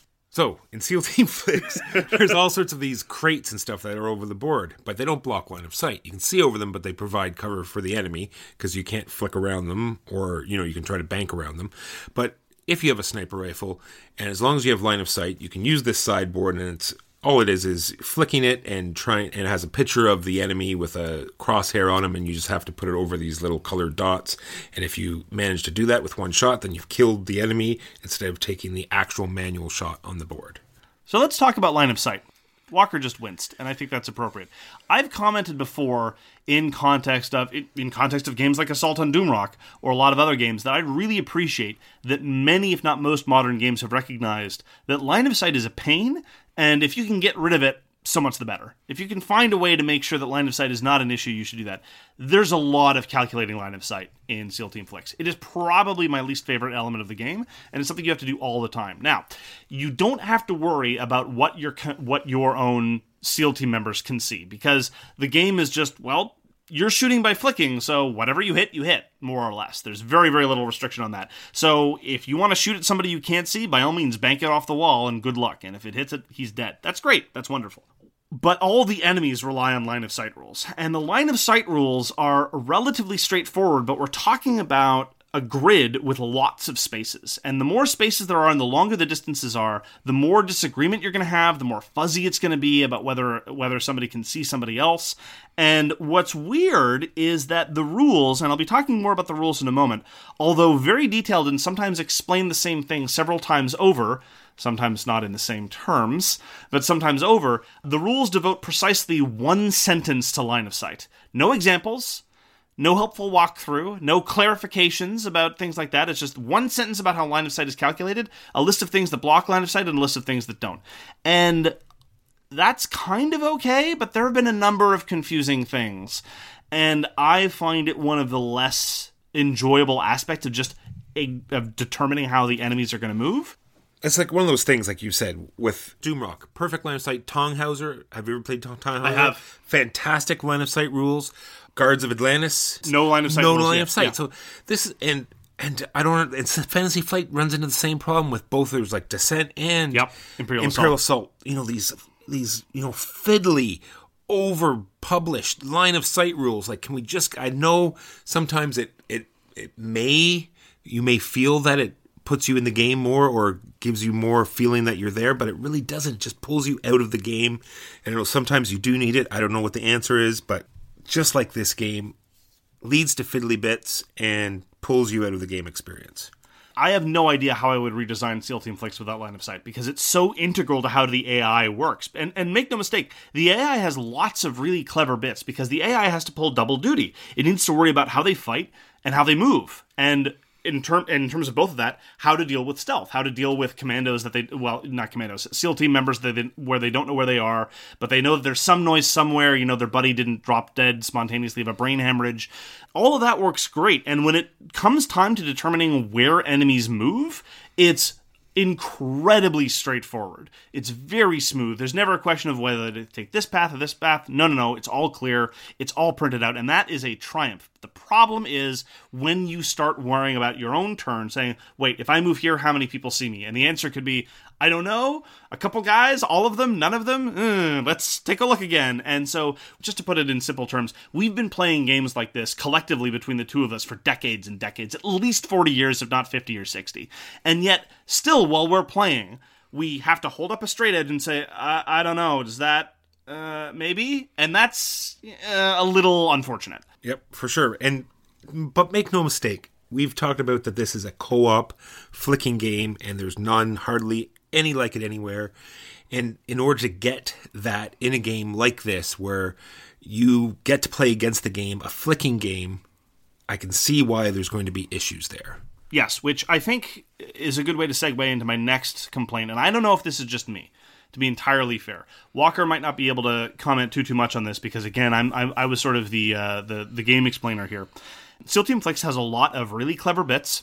So, in SEAL Team Flicks, there's all sorts of these crates and stuff that are over the board, but they don't block line of sight. You can see over them, but they provide cover for the enemy, because you can't flick around them, or, you know, you can try to bank around them. But if you have a sniper rifle, and as long as you have line of sight, you can use this sideboard, and it's all it is is flicking it and trying, and it has a picture of the enemy with a crosshair on him, and you just have to put it over these little colored dots. And if you manage to do that with one shot, then you've killed the enemy instead of taking the actual manual shot on the board. So let's talk about line of sight. Walker just winced, and I think that's appropriate. I've commented before in context of in context of games like Assault on Doomrock or a lot of other games that I really appreciate that many, if not most, modern games have recognized that line of sight is a pain, and if you can get rid of it, so much the better. If you can find a way to make sure that line of sight is not an issue, you should do that. There's a lot of calculating line of sight in SEAL Team Flicks. It is probably my least favorite element of the game, and it's something you have to do all the time. Now, you don't have to worry about what your what your own SEAL Team members can see, because the game is just, well, you're shooting by flicking, so whatever you hit, you hit, more or less. There's very, very little restriction on that. So if you want to shoot at somebody you can't see, by all means, bank it off the wall and good luck. And if it hits it, he's dead. That's great. That's wonderful. But all the enemies rely on line of sight rules. And the line of sight rules are relatively straightforward, but we're talking about a grid with lots of spaces. And the more spaces there are and the longer the distances are, the more disagreement you're going to have, the more fuzzy it's going to be about whether whether somebody can see somebody else. And what's weird is that the rules, and I'll be talking more about the rules in a moment, although very detailed and sometimes explain the same thing several times over, sometimes not in the same terms, but sometimes over, the rules devote precisely one sentence to line of sight. No examples, no helpful walkthrough, no clarifications about things like that. It's just one sentence about how line of sight is calculated, a list of things that block line of sight, and a list of things that don't. And that's kind of okay, but there have been a number of confusing things. And I find it one of the less enjoyable aspects of just a, of determining how the enemies are going to move. It's like one of those things, like you said, with Doomrock. Perfect line of sight. Tonghauser. Have you ever played Tonghauser? I have. Fantastic line of sight rules. Guards of Atlantis. No line of sight. No rules line yet. of sight. Yeah. So this, and and I don't, it's Fantasy Flight runs into the same problem with both. There's like Descent and yep. Imperial, Imperial Assault. Assault. You know, these, these, you know, fiddly, over-published line of sight rules. Like, can we just, I know sometimes it, it, it may, you may feel that it puts you in the game more or gives you more feeling that you're there, but it really doesn't. It just pulls you out of the game. And you know, sometimes you do need it. I don't know what the answer is, but just like this game, leads to fiddly bits and pulls you out of the game experience. I have no idea how I would redesign SEAL Team Flicks without line of sight, because it's so integral to how the A I works. And and make no mistake, the A I has lots of really clever bits, because the A I has to pull double duty. It needs to worry about how they fight and how they move. And in term in terms of both of that, how to deal with stealth, how to deal with commandos that they, well, not commandos, SEAL team members that they, where they don't know where they are, but they know that there's some noise somewhere, you know, their buddy didn't drop dead spontaneously of a brain hemorrhage. All of that works great. And when it comes time to determining where enemies move, it's incredibly straightforward. It's very smooth. There's never a question of whether to take this path or this path. No, no, no. It's all clear. It's all printed out. And that is a triumph. The problem is when you start worrying about your own turn, saying, wait, if I move here, how many people see me? And the answer could be, I don't know, a couple guys, all of them, none of them? Mm, let's take a look again. And so, just to put it in simple terms, we've been playing games like this collectively between the two of us for decades and decades, at least forty years, if not fifty or sixty. And yet, still, while we're playing, we have to hold up a straight edge and say, I, I don't know, does that, uh, maybe? And that's uh, a little unfortunate. Yep, for sure. And but make no mistake, we've talked about that this is a co-op flicking game, and there's none, hardly any like it anywhere. And in order to get that in a game like this, where you get to play against the game, a flicking game, I can see why there's going to be issues there. Yes, which I think is a good way to segue into my next complaint. And I don't know if this is just me, to be entirely fair. Walker might not be able to comment too too much on this, because again, I'm I, I was sort of the uh, the the game explainer here. SEAL Team Flicks has a lot of really clever bits,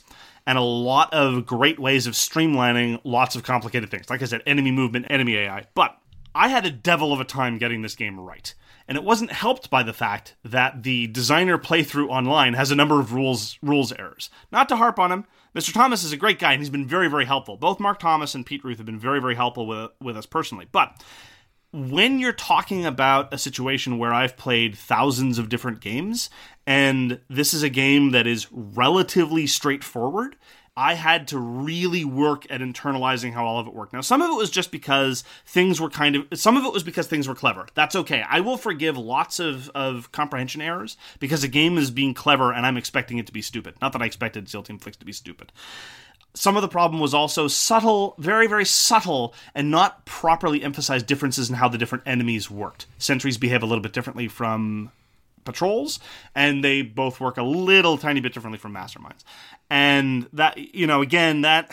and a lot of great ways of streamlining lots of complicated things. Like I said, enemy movement, enemy A I. But I had a devil of a time getting this game right. And it wasn't helped by the fact that the designer playthrough online has a number of rules rules errors. Not to harp on him, Mister Thomas is a great guy, and he's been very, very helpful. Both Mark Thomas and Pete Ruth have been very, very helpful with, with us personally. But when you're talking about a situation where I've played thousands of different games, and this is a game that is relatively straightforward, I had to really work at internalizing how all of it worked. Now, some of it was just because things were kind of... Some of it was because things were clever. That's okay. I will forgive lots of, of comprehension errors because a game is being clever and I'm expecting it to be stupid. Not that I expected SEAL Team Flix to be stupid. Some of the problem was also subtle, very, very subtle, and not properly emphasized differences in how the different enemies worked. Sentries behave a little bit differently from patrols, and they both work a little tiny bit differently from masterminds. And that, you know, again, that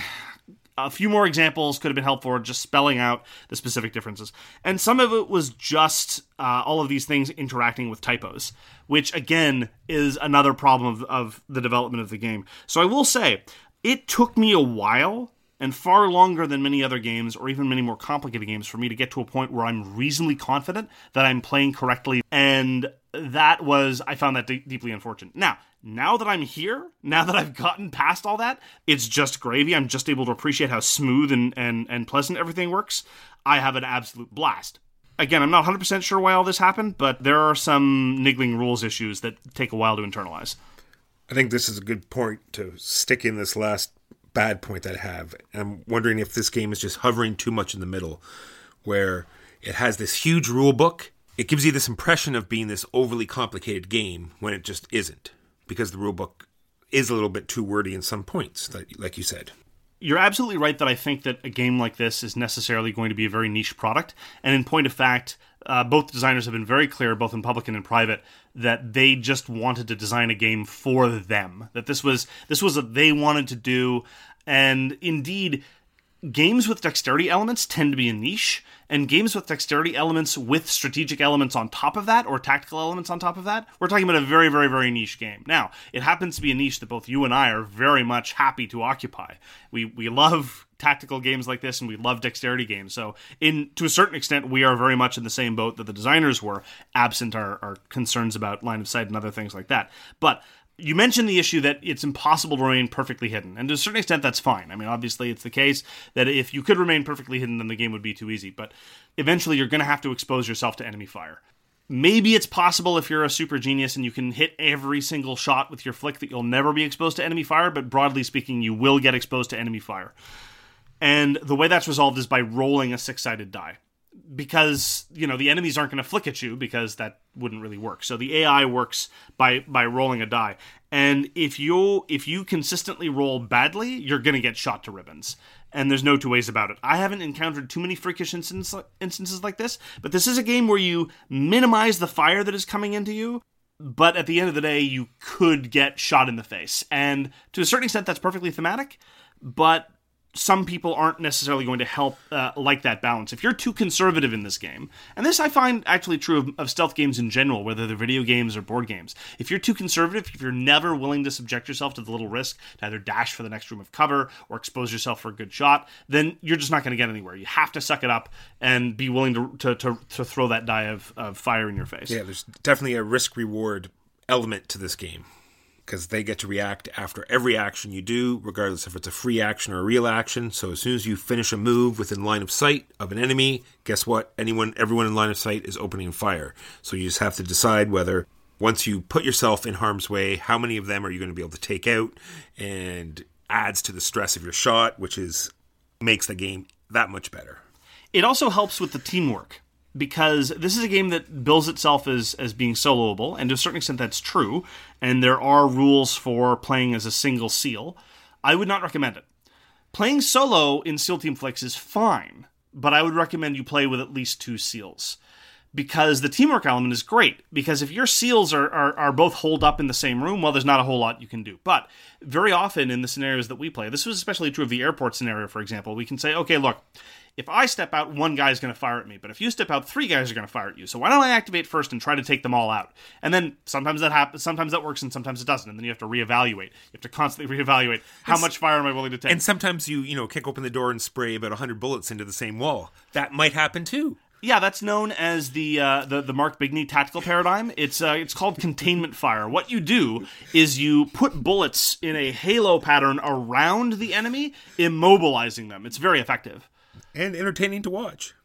a few more examples could have been helpful, just spelling out the specific differences. And some of it was just uh, all of these things interacting with typos, which again is another problem of, of the development of the game. So I will say, it took me a while, and far longer than many other games, or even many more complicated games, for me to get to a point where I'm reasonably confident that I'm playing correctly. And that was, I found that d- deeply unfortunate. Now, now that I'm here, now that I've gotten past all that, it's just gravy. I'm just able to appreciate how smooth and, and, and pleasant everything works. I have an absolute blast. Again, I'm not one hundred percent sure why all this happened, but there are some niggling rules issues that take a while to internalize. I think this is a good point to stick in this last bad point that I have. I'm wondering if this game is just hovering too much in the middle, where it has this huge rule book. It gives you this impression of being this overly complicated game when it just isn't, because the rule book is a little bit too wordy in some points, like you said. You're absolutely right that I think that a game like this is necessarily going to be a very niche product. And in point of fact, uh, both designers have been very clear, both in public and in private, that they just wanted to design a game for them. That this was this was what they wanted to do. And indeed, games with dexterity elements tend to be a niche, and games with dexterity elements with strategic elements on top of that, or tactical elements on top of that, we're talking about a very, very, very niche game. Now, it happens to be a niche that both you and I are very much happy to occupy. We we love tactical games like this, and we love dexterity games. So, in to a certain extent, we are very much in the same boat that the designers were, absent our, our concerns about line of sight and other things like that. But you mentioned the issue that it's impossible to remain perfectly hidden, and to a certain extent that's fine. I mean, obviously it's the case that if you could remain perfectly hidden, then the game would be too easy, but eventually you're going to have to expose yourself to enemy fire. Maybe it's possible if you're a super genius and you can hit every single shot with your flick that you'll never be exposed to enemy fire, but broadly speaking, you will get exposed to enemy fire. And the way that's resolved is by rolling a six-sided die. Because, you know, the enemies aren't going to flick at you, because that wouldn't really work. So the A I works by by rolling a die. And if you if you consistently roll badly, you're going to get shot to ribbons. And there's no two ways about it. I haven't encountered too many freakish instance, instances like this, but this is a game where you minimize the fire that is coming into you, but at the end of the day, you could get shot in the face. And to a certain extent, that's perfectly thematic, but some people aren't necessarily going to help uh, like that balance. If you're too conservative in this game, and this I find actually true of, of stealth games in general, whether they're video games or board games, if you're too conservative, if you're never willing to subject yourself to the little risk to either dash for the next room of cover or expose yourself for a good shot, then you're just not going to get anywhere. You have to suck it up and be willing to to, to, to throw that die of, of fire in your face. Yeah, there's definitely a risk-reward element to this game, because they get to react after every action you do, regardless if it's a free action or a real action. So as soon as you finish a move within line of sight of an enemy, guess what? Anyone, everyone in line of sight is opening fire. So you just have to decide whether, once you put yourself in harm's way, how many of them are you going to be able to take out, and adds to the stress of your shot, which is makes the game that much better. It also helps with the teamwork, because this is a game that bills itself as, as being soloable, and to a certain extent that's true, and there are rules for playing as a single SEAL. I would not recommend it. Playing solo in SEAL Team Flix is fine, but I would recommend you play with at least two SEALs, because the teamwork element is great, because if your SEALs are, are, are both holed up in the same room, well, there's not a whole lot you can do. But very often in the scenarios that we play, this was especially true of the airport scenario, for example, we can say, okay, look, if I step out, one guy's going to fire at me. But if you step out, three guys are going to fire at you. So why don't I activate first and try to take them all out? And then sometimes that happens, sometimes that works, and sometimes it doesn't. And then you have to reevaluate. You have to constantly reevaluate how much fire am I willing to take. And sometimes you, you know, kick open the door and spray about one hundred bullets into the same wall. That might happen too. Yeah, that's known as the uh, the the Mark Bigney tactical paradigm. It's uh, it's called containment fire. What you do is you put bullets in a halo pattern around the enemy, immobilizing them. It's very effective. And entertaining to watch.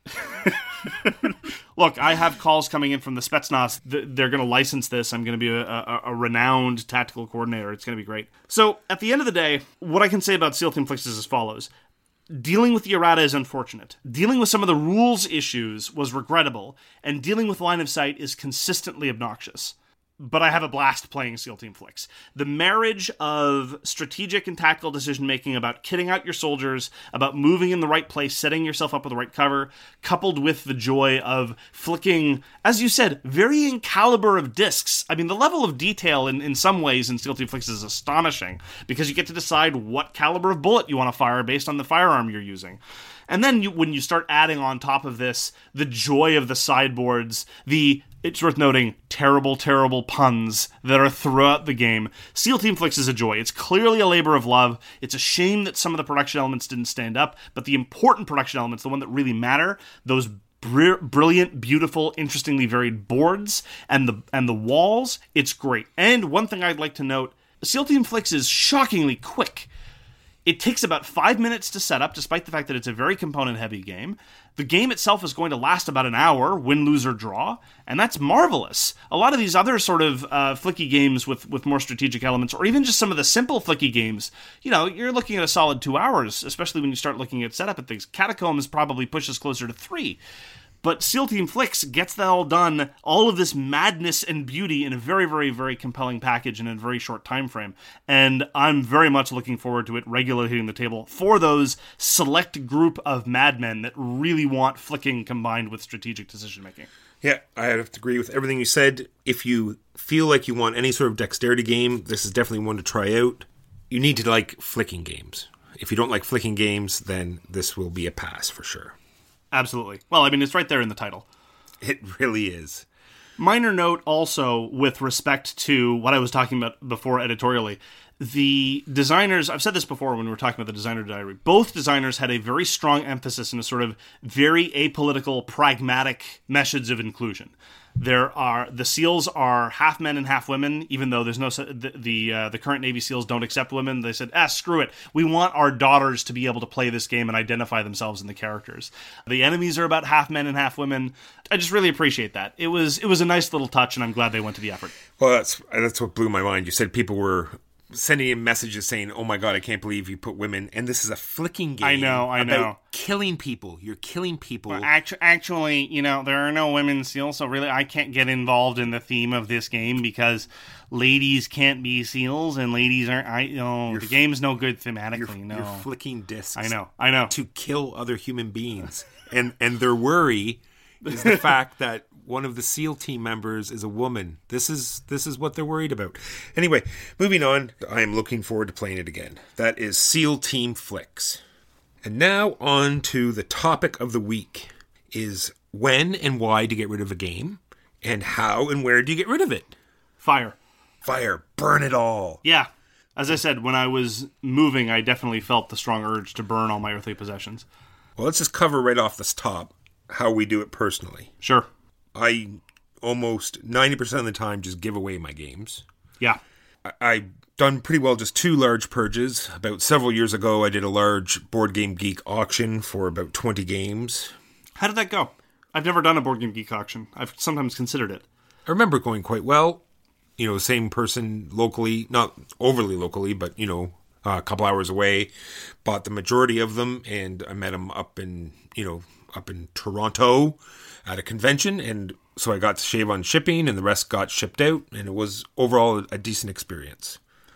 Look, I have calls coming in from the Spetsnaz. They're going to license this. I'm going to be a, a, a renowned tactical coordinator. It's going to be great. So, at the end of the day, what I can say about SEAL Team Flix is as follows. Dealing with the errata is unfortunate. Dealing with some of the rules issues was regrettable. And dealing with line of sight is consistently obnoxious. But I have a blast playing SEAL Team Flix. The marriage of strategic and tactical decision-making about kitting out your soldiers, about moving in the right place, setting yourself up with the right cover, coupled with the joy of flicking, as you said, varying caliber of discs. I mean, the level of detail in, in some ways in SEAL Team Flix is astonishing, because you get to decide what caliber of bullet you want to fire based on the firearm you're using. And then you, when you start adding on top of this, the joy of the sideboards, the, it's worth noting, terrible, terrible puns that are throughout the game. SEAL Team Flix is a joy. It's clearly a labor of love. It's a shame that some of the production elements didn't stand up, but the important production elements, the one that really matter, those br- brilliant, beautiful, interestingly varied boards and the and the walls, it's great. And one thing I'd like to note, SEAL Team Flix is shockingly quick. It takes about five minutes to set up, despite the fact that it's a very component-heavy game. The game itself is going to last about an hour, win, lose, or draw, and that's marvelous. A lot of these other sort of uh, flicky games with, with more strategic elements, or even just some of the simple flicky games, you know, you're looking at a solid two hours, especially when you start looking at setup and things. Catacombs probably pushes closer to three. But SEAL Team Flix gets that all done, all of this madness and beauty in a very, very, very compelling package in a very short time frame. And I'm very much looking forward to it regularly hitting the table for those select group of madmen that really want flicking combined with strategic decision-making. Yeah, I have to agree with everything you said. If you feel like you want any sort of dexterity game, this is definitely one to try out. You need to like flicking games. If you don't like flicking games, then this will be a pass for sure. Absolutely. Well, I mean, it's right there in the title. It really is. Minor note also with respect to what I was talking about before editorially. The designers, I've said this before when we were talking about the designer diary, both designers had a very strong emphasis in a sort of very apolitical, pragmatic methods of inclusion. There are, the SEALs are half men and half women, even though there's no, the the, uh, the current Navy SEALs don't accept women. They said, ah, screw it. We want our daughters to be able to play this game and identify themselves in the characters. The enemies are about half men and half women. I just really appreciate that. It was it was a nice little touch, and I'm glad they went to the effort. Well, that's that's what blew my mind. You said people were sending in messages saying, oh my god, I can't believe you put women, and this is a flicking game. I know, I about know. killing people. You're killing people. Well, actu- actually, you know, there are no women SEALs, so really I can't get involved in the theme of this game because ladies can't be SEALs, and ladies aren't, I, you know, the game's no good thematically, you're, no. You're flicking discs. I know, I know. To kill other human beings. and and their worry is the fact that one of the SEAL team members is a woman. This is this is what they're worried about. Anyway, moving on. I am looking forward to playing it again. That is SEAL Team Flix. And now on to the topic of the week is when and why to get rid of a game, and how and where do you get rid of it? Fire. Fire. Burn it all. Yeah. As I said, when I was moving, I definitely felt the strong urge to burn all my earthly possessions. Well, let's just cover right off this top how we do it personally. Sure. I almost ninety percent of the time just give away my games. Yeah. I, I've done pretty well just two large purges. About several years ago, I did a large Board Game Geek auction for about twenty games. How did that go? I've never done a Board Game Geek auction. I've sometimes considered it. I remember it going quite well. You know, same person locally, not overly locally, but, you know, uh, a couple hours away, bought the majority of them, and I met him up in, you know, up in Toronto at a convention, and so I got to shave on shipping, and the rest got shipped out, and it was overall a decent experience.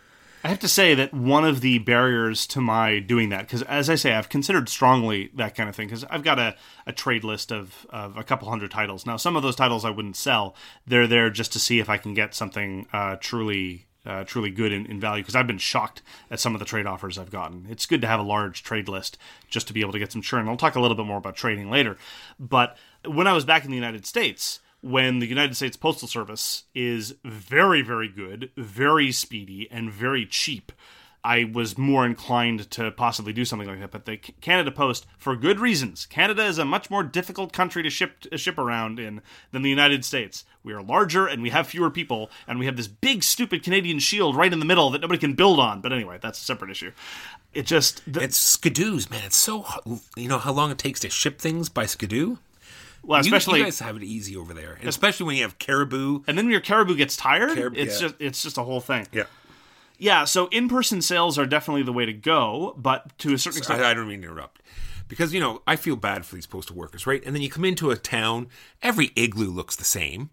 I have to say that one of the barriers to my doing that, because as I say, I've considered strongly that kind of thing, because I've got a, a trade list of, of a couple hundred titles. Now, some of those titles I wouldn't sell. They're there just to see if I can get something uh, truly uh, truly good in, in value, because I've been shocked at some of the trade offers I've gotten. It's good to have a large trade list just to be able to get some churn. I'll talk a little bit more about trading later. But when I was back in the United States, when the United States Postal Service is very, very good, very speedy, and very cheap, I was more inclined to possibly do something like that. But the Canada Post, for good reasons, Canada is a much more difficult country to ship to ship around in than the United States. We are larger and we have fewer people, and we have this big, stupid Canadian shield right in the middle that nobody can build on. But anyway, that's a separate issue. It just... The, it's skidoos, man. It's so... You know how long it takes to ship things by skidoo? Well, especially... You, you guys have it easy over there. And especially when you have caribou. And then when your caribou gets tired, Carib- it's yeah. just it's just a whole thing. Yeah. Yeah, so in-person sales are definitely the way to go, but to a certain extent... I, I don't mean to interrupt. Because, you know, I feel bad for these postal workers, right? And then you come into a town, every igloo looks the same.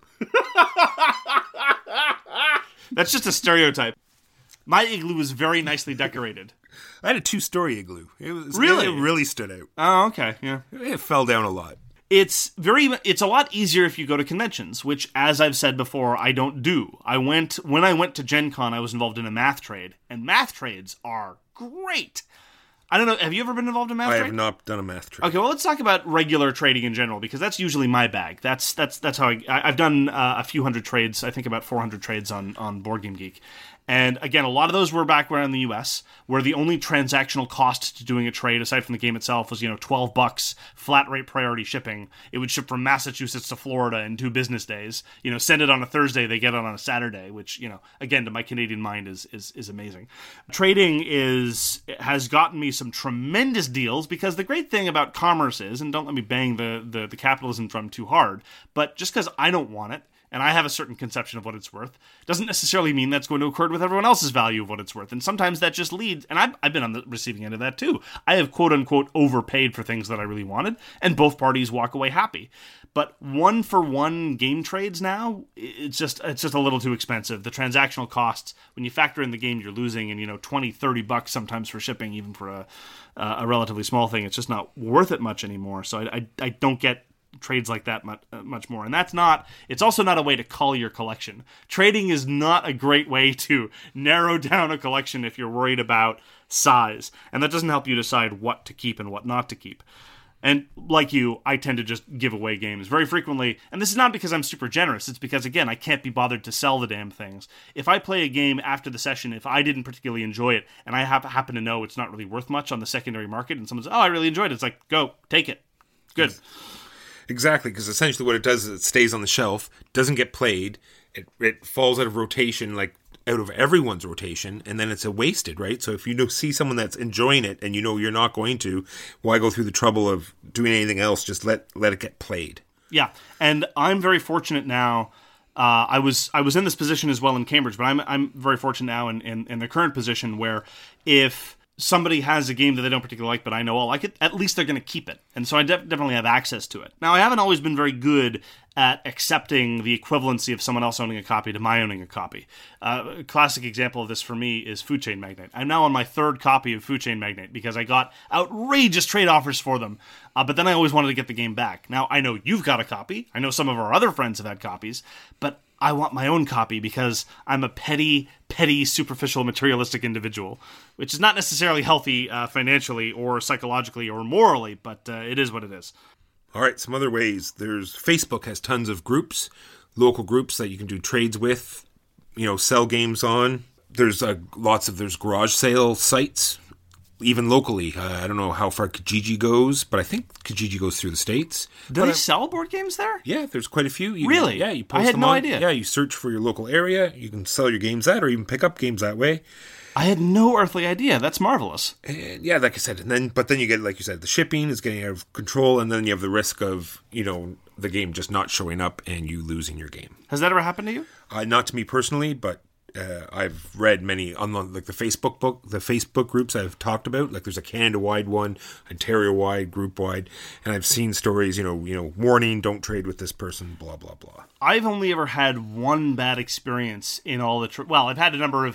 That's just a stereotype. My igloo was very nicely decorated. I had a two-story igloo. It was Really? It really stood out. Oh, okay, yeah. It fell down a lot. It's very. It's a lot easier if you go to conventions, which, as I've said before, I don't do. I went when I went to Gen Con, I was involved in a math trade, and math trades are great. I don't know. Have you ever been involved in math I trade? have not done a math trade. Okay, well, let's talk about regular trading in general, because that's usually my bag. That's that's that's how I, I I've done uh, a few hundred trades. I think about four hundred trades on on Board Game Geek. And again, a lot of those were back when in the U S, where the only transactional cost to doing a trade, aside from the game itself, was, you know, twelve bucks, flat rate priority shipping. It would ship from Massachusetts to Florida in two business days. You know, send it on a Thursday, they get it on a Saturday, which, you know, again, to my Canadian mind is is, is amazing. Trading is has gotten me some tremendous deals, because the great thing about commerce is, and don't let me bang the, the, the capitalism drum too hard, but just because I don't want it, and I have a certain conception of what it's worth, doesn't necessarily mean that's going to accord with everyone else's value of what it's worth. And sometimes that just leads, and I've, I've been on the receiving end of that too. I have quote-unquote overpaid for things that I really wanted, and both parties walk away happy. But one-for-one game trades now, it's just it's just a little too expensive. The transactional costs, when you factor in the game you're losing, and, you know, twenty, thirty bucks sometimes for shipping, even for a, uh, a relatively small thing, it's just not worth it much anymore. So I, I, I don't get trades like that much, uh, much more. And that's not, it's also not a way to cull your collection. Trading is not a great way to narrow down a collection if you're worried about size. And that doesn't help you decide what to keep and what not to keep. And like you, I tend to just give away games very frequently. And this is not because I'm super generous. It's because, again, I can't be bothered to sell the damn things. If I play a game after the session, if I didn't particularly enjoy it, and I ha- happen to know it's not really worth much on the secondary market, and someone says, oh, I really enjoyed it, it's like, go, take it. Good. Yes. Exactly, because essentially what it does is it stays on the shelf, doesn't get played, it it falls out of rotation, like out of everyone's rotation, and then it's a wasted, right? So if you know, see someone that's enjoying it and you know you're not going to, why go through the trouble of doing anything else? Just let let it get played. Yeah, and I'm very fortunate now. Uh, I was I was in this position as well in Cambridge, but I'm I'm very fortunate now in, in, in the current position where if somebody has a game that they don't particularly like, but I know I'll like it, at least they're going to keep it. And so I def- definitely have access to it. Now, I haven't always been very good at accepting the equivalency of someone else owning a copy to my owning a copy. Uh, a classic example of this for me is Food Chain Magnate. I'm now on my third copy of Food Chain Magnate because I got outrageous trade offers for them, uh, but then I always wanted to get the game back. Now, I know you've got a copy. I know some of our other friends have had copies, but I want my own copy because I'm a petty, petty, superficial, materialistic individual, which is not necessarily healthy uh, financially or psychologically or morally, but uh, it is what it is. All right, some other ways. There's Facebook has tons of groups, local groups that you can do trades with, you know, sell games on. There's uh, lots of, there's garage sale sites, even locally. Uh, I don't know how far Kijiji goes, but I think Kijiji goes through the States. Do but they I, sell board games there? Yeah, there's quite a few. You, really? Yeah, you post I had them no on, idea. Yeah, you search for your local area. You can sell your games that, or even pick up games that way. I had no earthly idea. That's marvelous. And yeah, like I said, and then but then you get, like you said, the shipping is getting out of control, and then you have the risk of, you know, the game just not showing up and you losing your game. Has that ever happened to you? Uh, not to me personally, but uh, I've read many on the, like the Facebook book, the Facebook groups I've talked about. Like there's a Canada-wide one, Ontario-wide, group-wide, and I've seen stories. You know, you know, warning: don't trade with this person. Blah blah blah. I've only ever had one bad experience in all the. Tra- well, I've had a number of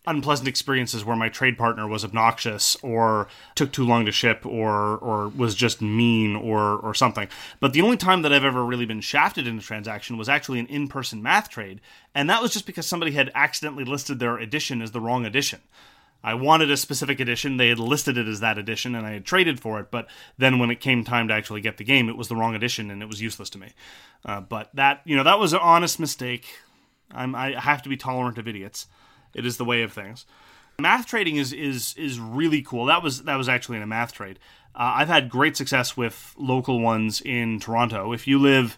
unpleasant experiences where my trade partner was obnoxious or took too long to ship or or was just mean or or something. But the only time that I've ever really been shafted in a transaction was actually an in-person math trade, and that was just because somebody had accidentally listed their edition as the wrong edition. I wanted a specific edition, they had listed it as that edition, and I had traded for it, but then when it came time to actually get the game, it was the wrong edition, and it was useless to me. Uh, but that, you know, that was an honest mistake. I'm, I have to be tolerant of idiots. It is the way of things. Math trading is is is really cool. That was that was actually in a math trade. Uh, I've had great success with local ones in Toronto. If you live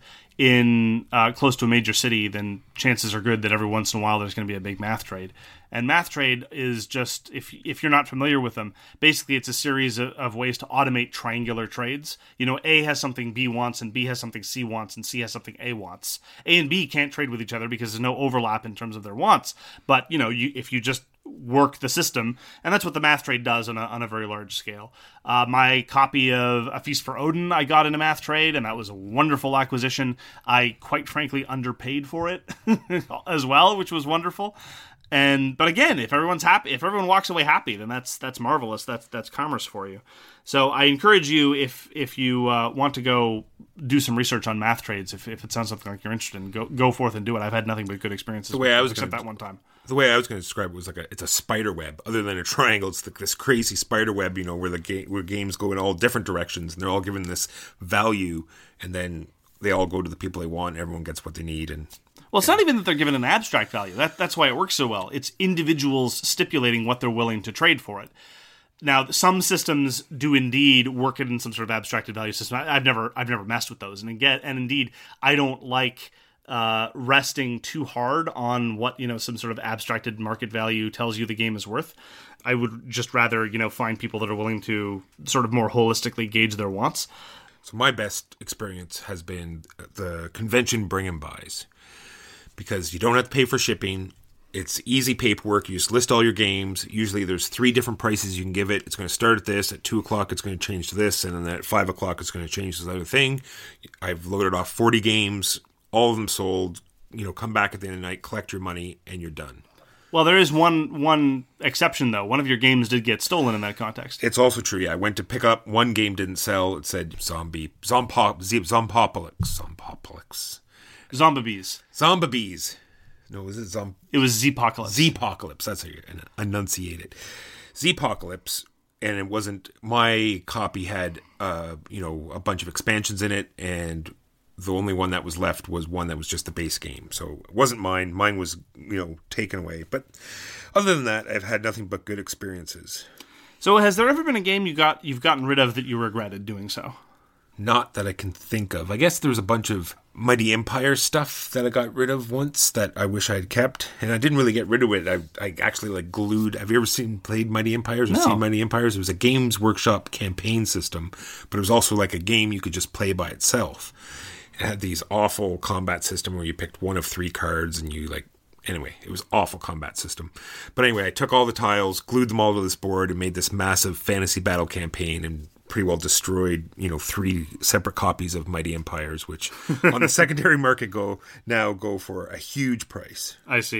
in uh, close to a major city, then chances are good that every once in a while there's going to be a big math trade. And math trade is just, if if you're not familiar with them, basically it's a series of, of ways to automate triangular trades. You know, A has something B wants, and B has something C wants, and C has something A wants. A and B can't trade with each other because there's no overlap in terms of their wants. But, you know, you, if you just work the system, and that's what the math trade does on a, on a very large scale. Uh, my copy of A Feast for Odin I got in a math trade, and that was a wonderful acquisition. I, quite frankly, underpaid for it as well, which was wonderful. And but again, if everyone's happy, if everyone walks away happy, then that's that's marvelous. That's that's commerce for you. So I encourage you, if if you uh, want to go do some research on math trades, if if it sounds something like you're interested in, go go forth and do it. I've had nothing but good experiences. The way I was except gonna, that one time. The way I was going to describe it was like a it's a spider web. Other than a triangle, it's like this crazy spider web. You know, where the game where games go in all different directions, and they're all given this value, and then they all go to the people they want. And everyone gets what they need, and well, it's not even that they're given an abstract value. That, that's why it works so well. It's individuals stipulating what they're willing to trade for it. Now, some systems do indeed work in some sort of abstracted value system. I, I've never, I've never messed with those, and again, and indeed, I don't like uh, resting too hard on what you know some sort of abstracted market value tells you the game is worth. I would just rather you know find people that are willing to sort of more holistically gauge their wants. So my best experience has been the convention bring and buys. Because you don't have to pay for shipping. It's easy paperwork. You just list all your games. Usually there's three different prices you can give it. It's going to start at this. At two o'clock, it's going to change to this. And then at five o'clock, it's going to change to this other thing. I've loaded off forty games. All of them sold. You know, come back at the end of the night, collect your money, and you're done. Well, there is one one exception, though. One of your games did get stolen in that context. It's also true, yeah. I went to pick up. One game didn't sell. It said zombie. Zompop, Zompopolix. Zompopolix. Zombies. Zombies. No, was it Zom? It was Zpocalypse. Zpocalypse. That's how you enunciate it. Zpocalypse, and it wasn't. My copy had, uh, you know, a bunch of expansions in it, and the only one that was left was one that was just the base game. So it wasn't mine. Mine was, you know, taken away. But other than that, I've had nothing but good experiences. So has there ever been a game you got you've gotten rid of that you regretted doing so? Not that I can think of. I guess there was a bunch of Mighty Empire stuff that I got rid of once that I wish I had kept, and I didn't really get rid of it. I, I actually like glued. Have you ever seen played Mighty Empires or no. seen Mighty Empires? It was a Games Workshop campaign system, but it was also like a game you could just play by itself. It had these awful combat system where you picked one of three cards and you like. Anyway, it was awful combat system. But anyway, I took all the tiles, glued them all to this board, and made this massive fantasy battle campaign, and pretty well destroyed, you know, three separate copies of Mighty Empires, which on the secondary market go now go for a huge price. I see.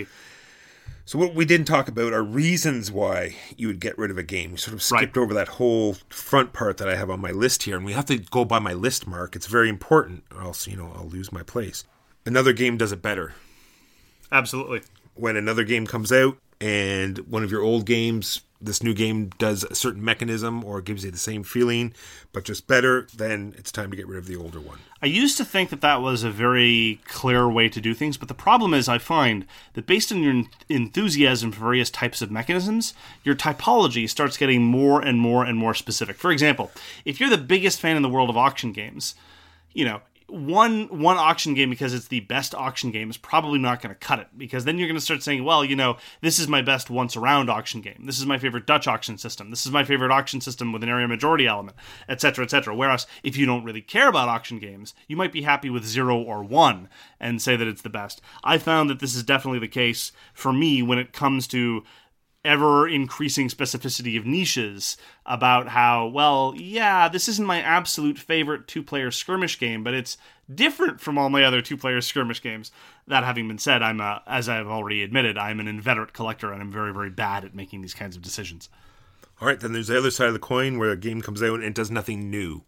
So what we didn't talk about are reasons why you would get rid of a game. We sort of skipped right. over that whole front part that I have on my list here, and we have to go by my list, Mark. It's very important, or else, you know, I'll lose my place. Another game does it better. Absolutely. When another game comes out and one of your old games, this new game does a certain mechanism or gives you the same feeling, but just better, then it's time to get rid of the older one. I used to think that that was a very clear way to do things, but the problem is I find that based on your enthusiasm for various types of mechanisms, your typology starts getting more and more and more specific. For example, if you're the biggest fan in the world of auction games, you know, One one auction game because it's the best auction game is probably not going to cut it, because then you're going to start saying, well, you know, this is my best once-around auction game. This is my favorite Dutch auction system. This is my favorite auction system with an area majority element, et cetera, et cetera. Whereas if you don't really care about auction games, you might be happy with zero or one and say that it's the best. I found that this is definitely the case for me when it comes to ever-increasing specificity of niches about how, well, yeah, this isn't my absolute favorite two-player skirmish game, but it's different from all my other two-player skirmish games. That having been said, I'm a, as I've already admitted, I'm an inveterate collector, and I'm very, very bad at making these kinds of decisions. All right, then there's the other side of the coin where a game comes out and it does nothing new.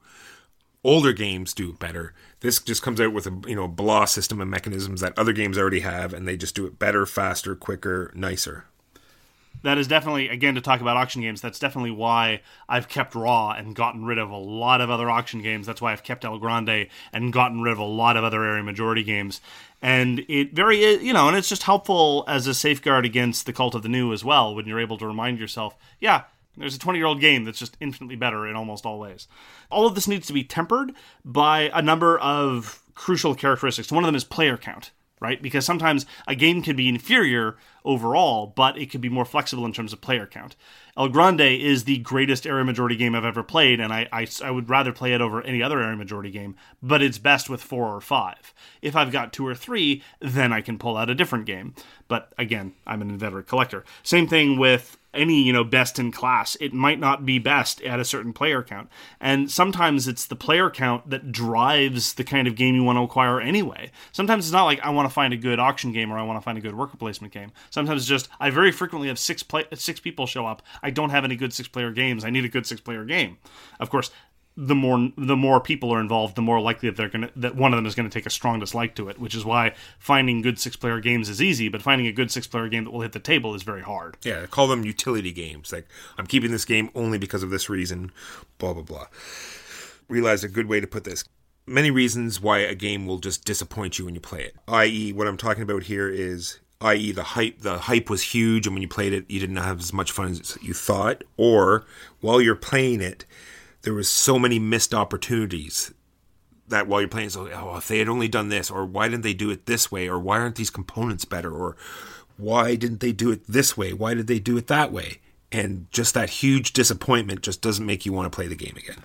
Older games do it better. This just comes out with a you know blah system and mechanisms that other games already have, and they just do it better, faster, quicker, nicer. That is definitely, again, to talk about auction games, that's definitely why I've kept Raw and gotten rid of a lot of other auction games. That's why I've kept El Grande and gotten rid of a lot of other area majority games. And it very, you know, and it's just helpful as a safeguard against the cult of the new as well, when you're able to remind yourself, yeah, there's a twenty-year-old game that's just infinitely better in almost all ways. All of this needs to be tempered by a number of crucial characteristics. One of them is player count, right? Because sometimes a game can be inferior overall, but it could be more flexible in terms of player count. El Grande is the greatest area majority game I've ever played, and I, I, I would rather play it over any other area majority game, but it's best with four or five. If I've got two or three, then I can pull out a different game. But again, I'm an inveterate collector. Same thing with any, you know, best in class. It might not be best at a certain player count. And sometimes it's the player count that drives the kind of game you want to acquire anyway. Sometimes it's not like I want to find a good auction game or I want to find a good worker placement game. Sometimes it's just, I very frequently have six play- six people show up. I don't have any good six-player games. I need a good six-player game. Of course, the more the more people are involved, the more likely that they're gonna that one of them is going to take a strong dislike to it, which is why finding good six-player games is easy, but finding a good six-player game that will hit the table is very hard. Yeah, I call them utility games. Like, I'm keeping this game only because of this reason, blah, blah, blah. Realize a good way to put this. Many reasons why a game will just disappoint you when you play it. that is, what I'm talking about here is, that is the hype the hype was huge, and when you played it, you didn't have as much fun as you thought. Or, while you're playing it, there was so many missed opportunities that while you're playing, so, oh, if they had only done this, or why didn't they do it this way, or why aren't these components better, or why didn't they do it this way, why did they do it that way? And just that huge disappointment just doesn't make you want to play the game again.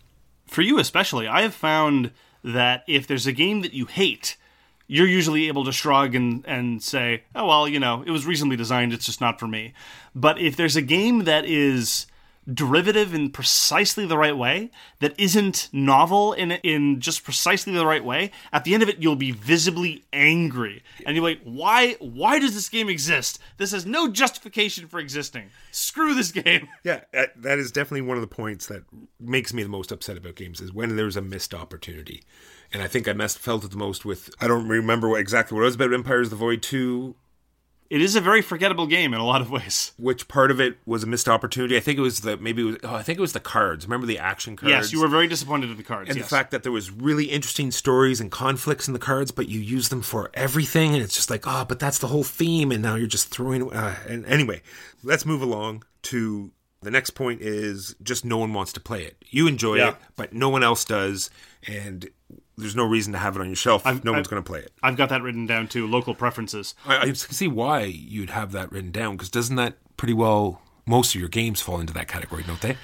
For you especially, I have found that if there's a game that you hate, you're usually able to shrug and, and say, oh, well, you know, it was reasonably designed, it's just not for me. But if there's a game that is derivative in precisely the right way, that isn't novel in in just precisely the right way, at the end of it, you'll be visibly angry. And you're like, why, why does this game exist? This has no justification for existing. Screw this game. Yeah, that is definitely one of the points that makes me the most upset about games, is when there's a missed opportunity. And I think I messed, felt it the most with, I don't remember what, exactly what it was about Empires of the Void two. It is a very forgettable game in a lot of ways. Which part of it was a missed opportunity? I think it was the, maybe it was, oh, I think it was the cards. Remember the action cards? Yes, you were very disappointed in the cards. And yes. the fact that there was really interesting stories and conflicts in the cards, but you use them for everything, and it's just like, oh, but that's the whole theme, and now you're just throwing, uh, and anyway, let's move along to the next point is just no one wants to play it. You enjoy yeah. it, but no one else does, and there's no reason to have it on your shelf if no I've, one's going to play it. I've got that written down too, local preferences. I, I can see why you'd have that written down, because doesn't that pretty well, most of your games fall into that category, don't they?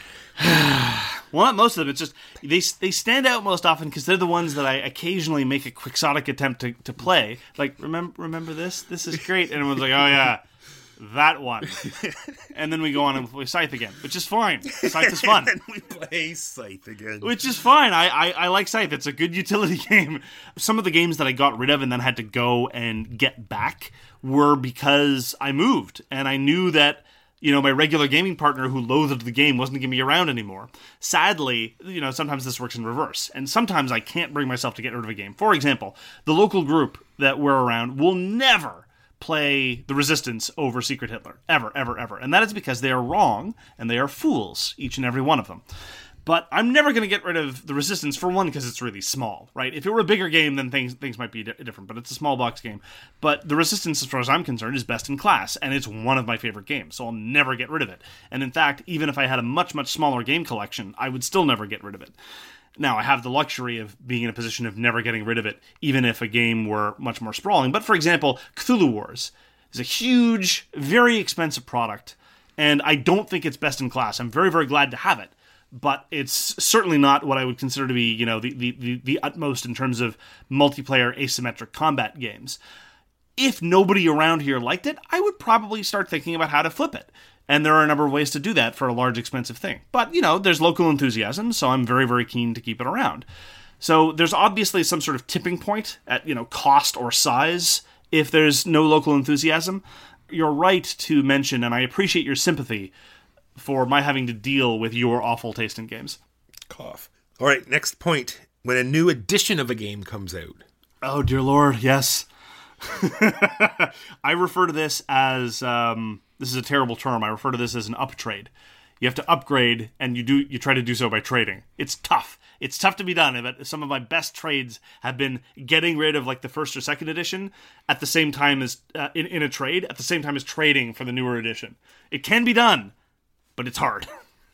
Well, not most of them. It's just, they they stand out most often because they're the ones that I occasionally make a quixotic attempt to, to play. Like, remember remember this? This is great. And everyone's like, oh yeah, that one. And then we go on and play Scythe again, which is fine. Scythe is fun. And we play Scythe again. Which is fine. I, I, I like Scythe. It's a good utility game. Some of the games that I got rid of and then had to go and get back were because I moved. And I knew that, you know, my regular gaming partner who loathed the game wasn't going to be around anymore. Sadly, you know, sometimes this works in reverse. And sometimes I can't bring myself to get rid of a game. For example, the local group that we're around will never play the Resistance over Secret Hitler. Ever, ever, ever. And that is because they are wrong, and they are fools, each and every one of them. But I'm never going to get rid of the Resistance, for one, because it's really small, right? If it were a bigger game, then things things might be di- different, but it's a small box game. But the Resistance, as far as I'm concerned, is best in class, and it's one of my favorite games, so I'll never get rid of it. And in fact, even if I had a much, much smaller game collection, I would still never get rid of it. Now, I have the luxury of being in a position of never getting rid of it, even if a game were much more sprawling. But for example, Cthulhu Wars is a huge, very expensive product, and I don't think it's best in class. I'm very, very glad to have it, but it's certainly not what I would consider to be, you know, the the, the, the utmost in terms of multiplayer asymmetric combat games. if nobody around here liked it, I would probably start thinking about how to flip it. And there are a number of ways to do that for a large, expensive thing. But, you know, there's local enthusiasm, so I'm very, very keen to keep it around. So there's obviously some sort of tipping point at, you know, cost or size if there's no local enthusiasm. You're right to mention, and I appreciate your sympathy for my having to deal with your awful taste in games. Cough. All right, next point. When a new edition of a game comes out. Oh, dear Lord, yes. I refer to this as, um, this is a terrible term, I refer to this as an uptrade. You have to upgrade, and you do you try to do so by trading. It's tough. It's tough to be done, but some of my best trades have been getting rid of like the first or second edition at the same time as, uh, in, in a trade, at the same time as trading for the newer edition. It can be done, but it's hard.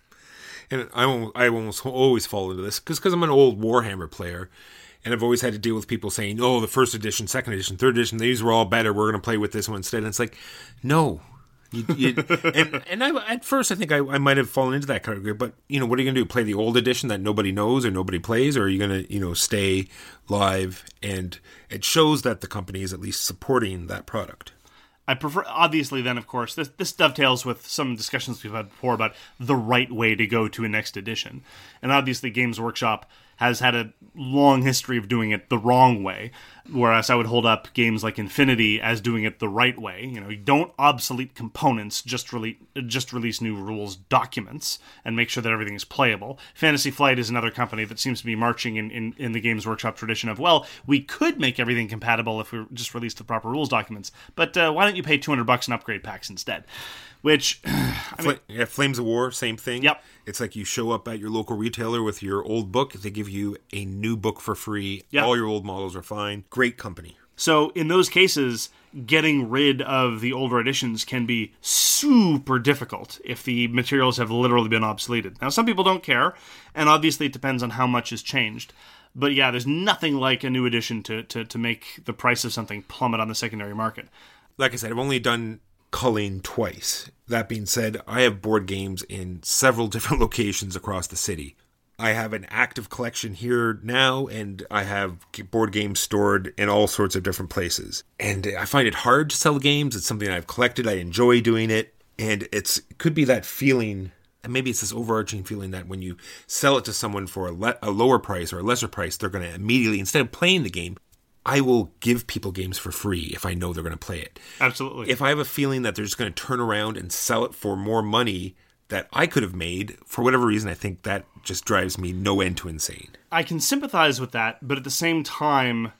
And I almost, I almost always fall into this, because I'm an old Warhammer player, and I've always had to deal with people saying, oh, the first edition, second edition, third edition, these were all better, we're going to play with this one instead. And it's like, no. You, you, and and I, at first, I think I, I might have fallen into that category, but, you know, what are you going to do? Play the old edition that nobody knows or nobody plays? Or are you going to, you know, stay live? And it shows that the company is at least supporting that product. I prefer, obviously, then, of course, this, this dovetails with some discussions we've had before about the right way to go to a next edition. And obviously, Games Workshop has had a long history of doing it the wrong way, whereas I would hold up games like Infinity as doing it the right way. You know, you don't obsolete components, just release, just release new rules documents and make sure that everything is playable. Fantasy Flight is another company that seems to be marching in, in, in the Games Workshop tradition of, well, we could make everything compatible if we just released the proper rules documents, but uh, why don't you pay two hundred bucks in upgrade packs instead? Which, I mean, yeah, Flames of War, same thing. Yep. It's like you show up at your local retailer with your old book. They give you a new book for free. Yep. All your old models are fine. Great company. So in those cases, getting rid of the older editions can be super difficult if the materials have literally been obsoleted. Now, some people don't care, and obviously it depends on how much has changed. But yeah, there's nothing like a new edition to, to, to make the price of something plummet on the secondary market. Like I said, I've only done culling twice. That being said, I have board games in several different locations across the city. I have an active collection here now, and I have board games stored in all sorts of different places. And I find it hard to sell games. It's something I've collected. I enjoy doing it. And it's, it could be that feeling, and maybe it's this overarching feeling that when you sell it to someone for a, le- a lower price or a lesser price, they're going to immediately, instead of playing the game, I will give people games for free if I know they're going to play it. Absolutely. If I have a feeling that they're just going to turn around and sell it for more money that I could have made, for whatever reason, I think that just drives me no end to insane. I can sympathize with that, but at the same time,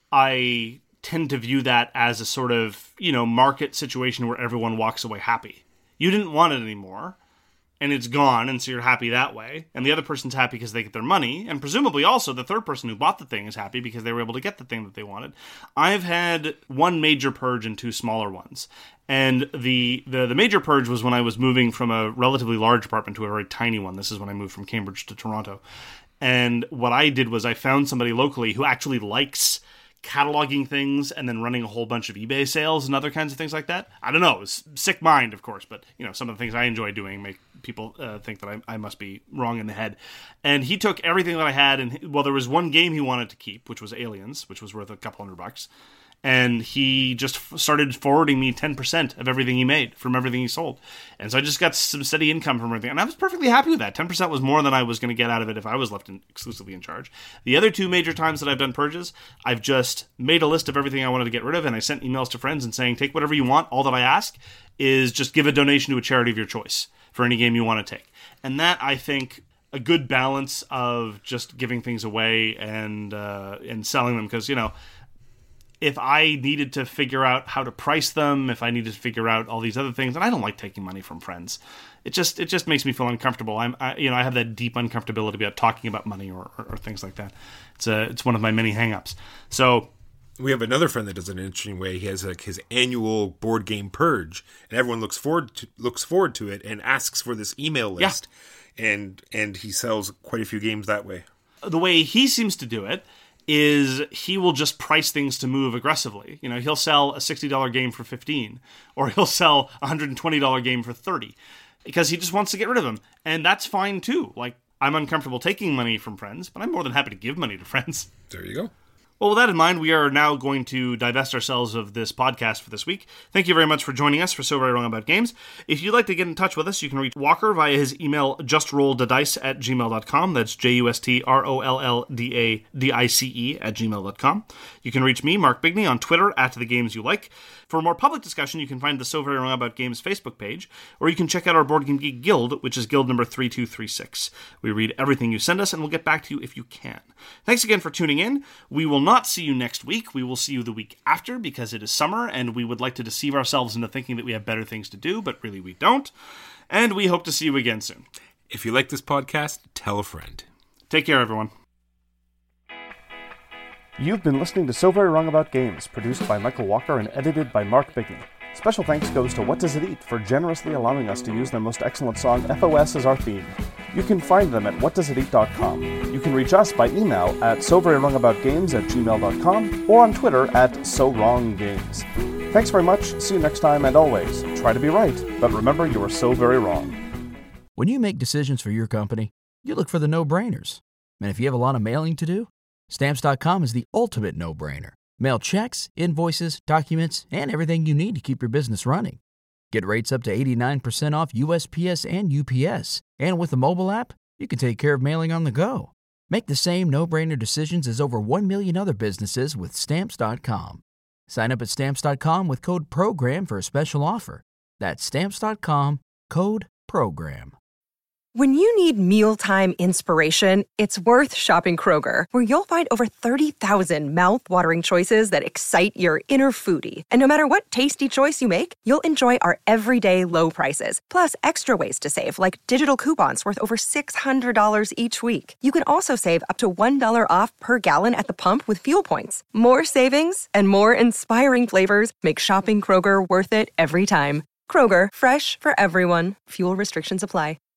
I tend to view that as a sort of, you know, market situation where everyone walks away happy. You didn't want it anymore, and it's gone, and so you're happy that way. And the other person's happy because they get their money, and presumably also the third person who bought the thing is happy because they were able to get the thing that they wanted. I've had one major purge and two smaller ones. And the, the, the major purge was when I was moving from a relatively large apartment to a very tiny one. This is when I moved from Cambridge to Toronto. And what I did was I found somebody locally who actually likes cataloging things and then running a whole bunch of eBay sales and other kinds of things like that. I don't know. It's sick mind, of course, but you know, some of the things I enjoy doing make people uh, think that I, I must be wrong in the head. And he took everything that I had, and well, there was one game he wanted to keep, which was Aliens, which was worth a couple hundred bucks. And he just f- started forwarding me ten percent of everything he made from everything he sold. And so I just got some steady income from everything. And I was perfectly happy with that. ten percent was more than I was going to get out of it if I was left in, exclusively in charge. The other two major times that I've done purges, I've just made a list of everything I wanted to get rid of, and I sent emails to friends and saying, take whatever you want. All that I ask is just give a donation to a charity of your choice for any game you want to take. And that, I think, a good balance of just giving things away and uh, and selling them. Because, you know, if I needed to figure out how to price them, if I needed to figure out all these other things, and I don't like taking money from friends. It just it just makes me feel uncomfortable. I'm I, you know I have that deep uncomfortability about talking about money or, or, or things like that. It's a it's one of my many hang-ups. So we have another friend that does it in an interesting way. He has like his annual board game purge, and everyone looks forward to looks forward to it and asks for this email list. Yeah. And and he sells quite a few games that way. The way he seems to do it is he will just price things to move aggressively. You know, he'll sell a sixty dollars game for fifteen, or he'll sell a one hundred twenty dollars game for thirty, because he just wants to get rid of them. And that's fine too. Like, I'm uncomfortable taking money from friends, but I'm more than happy to give money to friends. There you go. Well, with that in mind, we are now going to divest ourselves of this podcast for this week. Thank you very much for joining us for So Very Wrong About Games. If you'd like to get in touch with us, you can reach Walker via his email, justrolledadice at gmail dot com. That's J U S T R O L L D A D I C E at gmail dot com. You can reach me, Mark Bigney, on Twitter, at The Games You Like. For more public discussion, you can find the So Very Wrong About Games Facebook page, or you can check out our Board Game Geek Guild, which is guild number three two three six. We read everything you send us, and we'll get back to you if you can. Thanks again for tuning in. We will not see you next week. We will see you the week after, because it is summer, and we would like to deceive ourselves into thinking that we have better things to do, but really we don't. And we hope to see you again soon. If you like this podcast, tell a friend. Take care, everyone. You've been listening to So Very Wrong About Games, produced by Michael Walker and edited by Mark Bigney. Special thanks goes to What Does It Eat for generously allowing us to use their most excellent song, F O S, as our theme. You can find them at what does it eat dot com. You can reach us by email at so very wrong about games at gmail dot com or on Twitter at so wrong games. Thanks very much, see you next time, and always, try to be right, but remember you are so very wrong. When you make decisions for your company, you look for the no-brainers. And if you have a lot of mailing to do, Stamps dot com is the ultimate no-brainer. Mail checks, invoices, documents, and everything you need to keep your business running. Get rates up to eighty-nine percent off U S P S and U P S. And with the mobile app, you can take care of mailing on the go. Make the same no-brainer decisions as over one million other businesses with Stamps dot com. Sign up at Stamps dot com with code PROGRAM for a special offer. That's Stamps dot com, code PROGRAM. When you need mealtime inspiration, it's worth shopping Kroger, where you'll find over thirty thousand mouth-watering choices that excite your inner foodie. And no matter what tasty choice you make, you'll enjoy our everyday low prices, plus extra ways to save, like digital coupons worth over six hundred dollars each week. You can also save up to one dollar off per gallon at the pump with fuel points. More savings and more inspiring flavors make shopping Kroger worth it every time. Kroger, fresh for everyone. Fuel restrictions apply.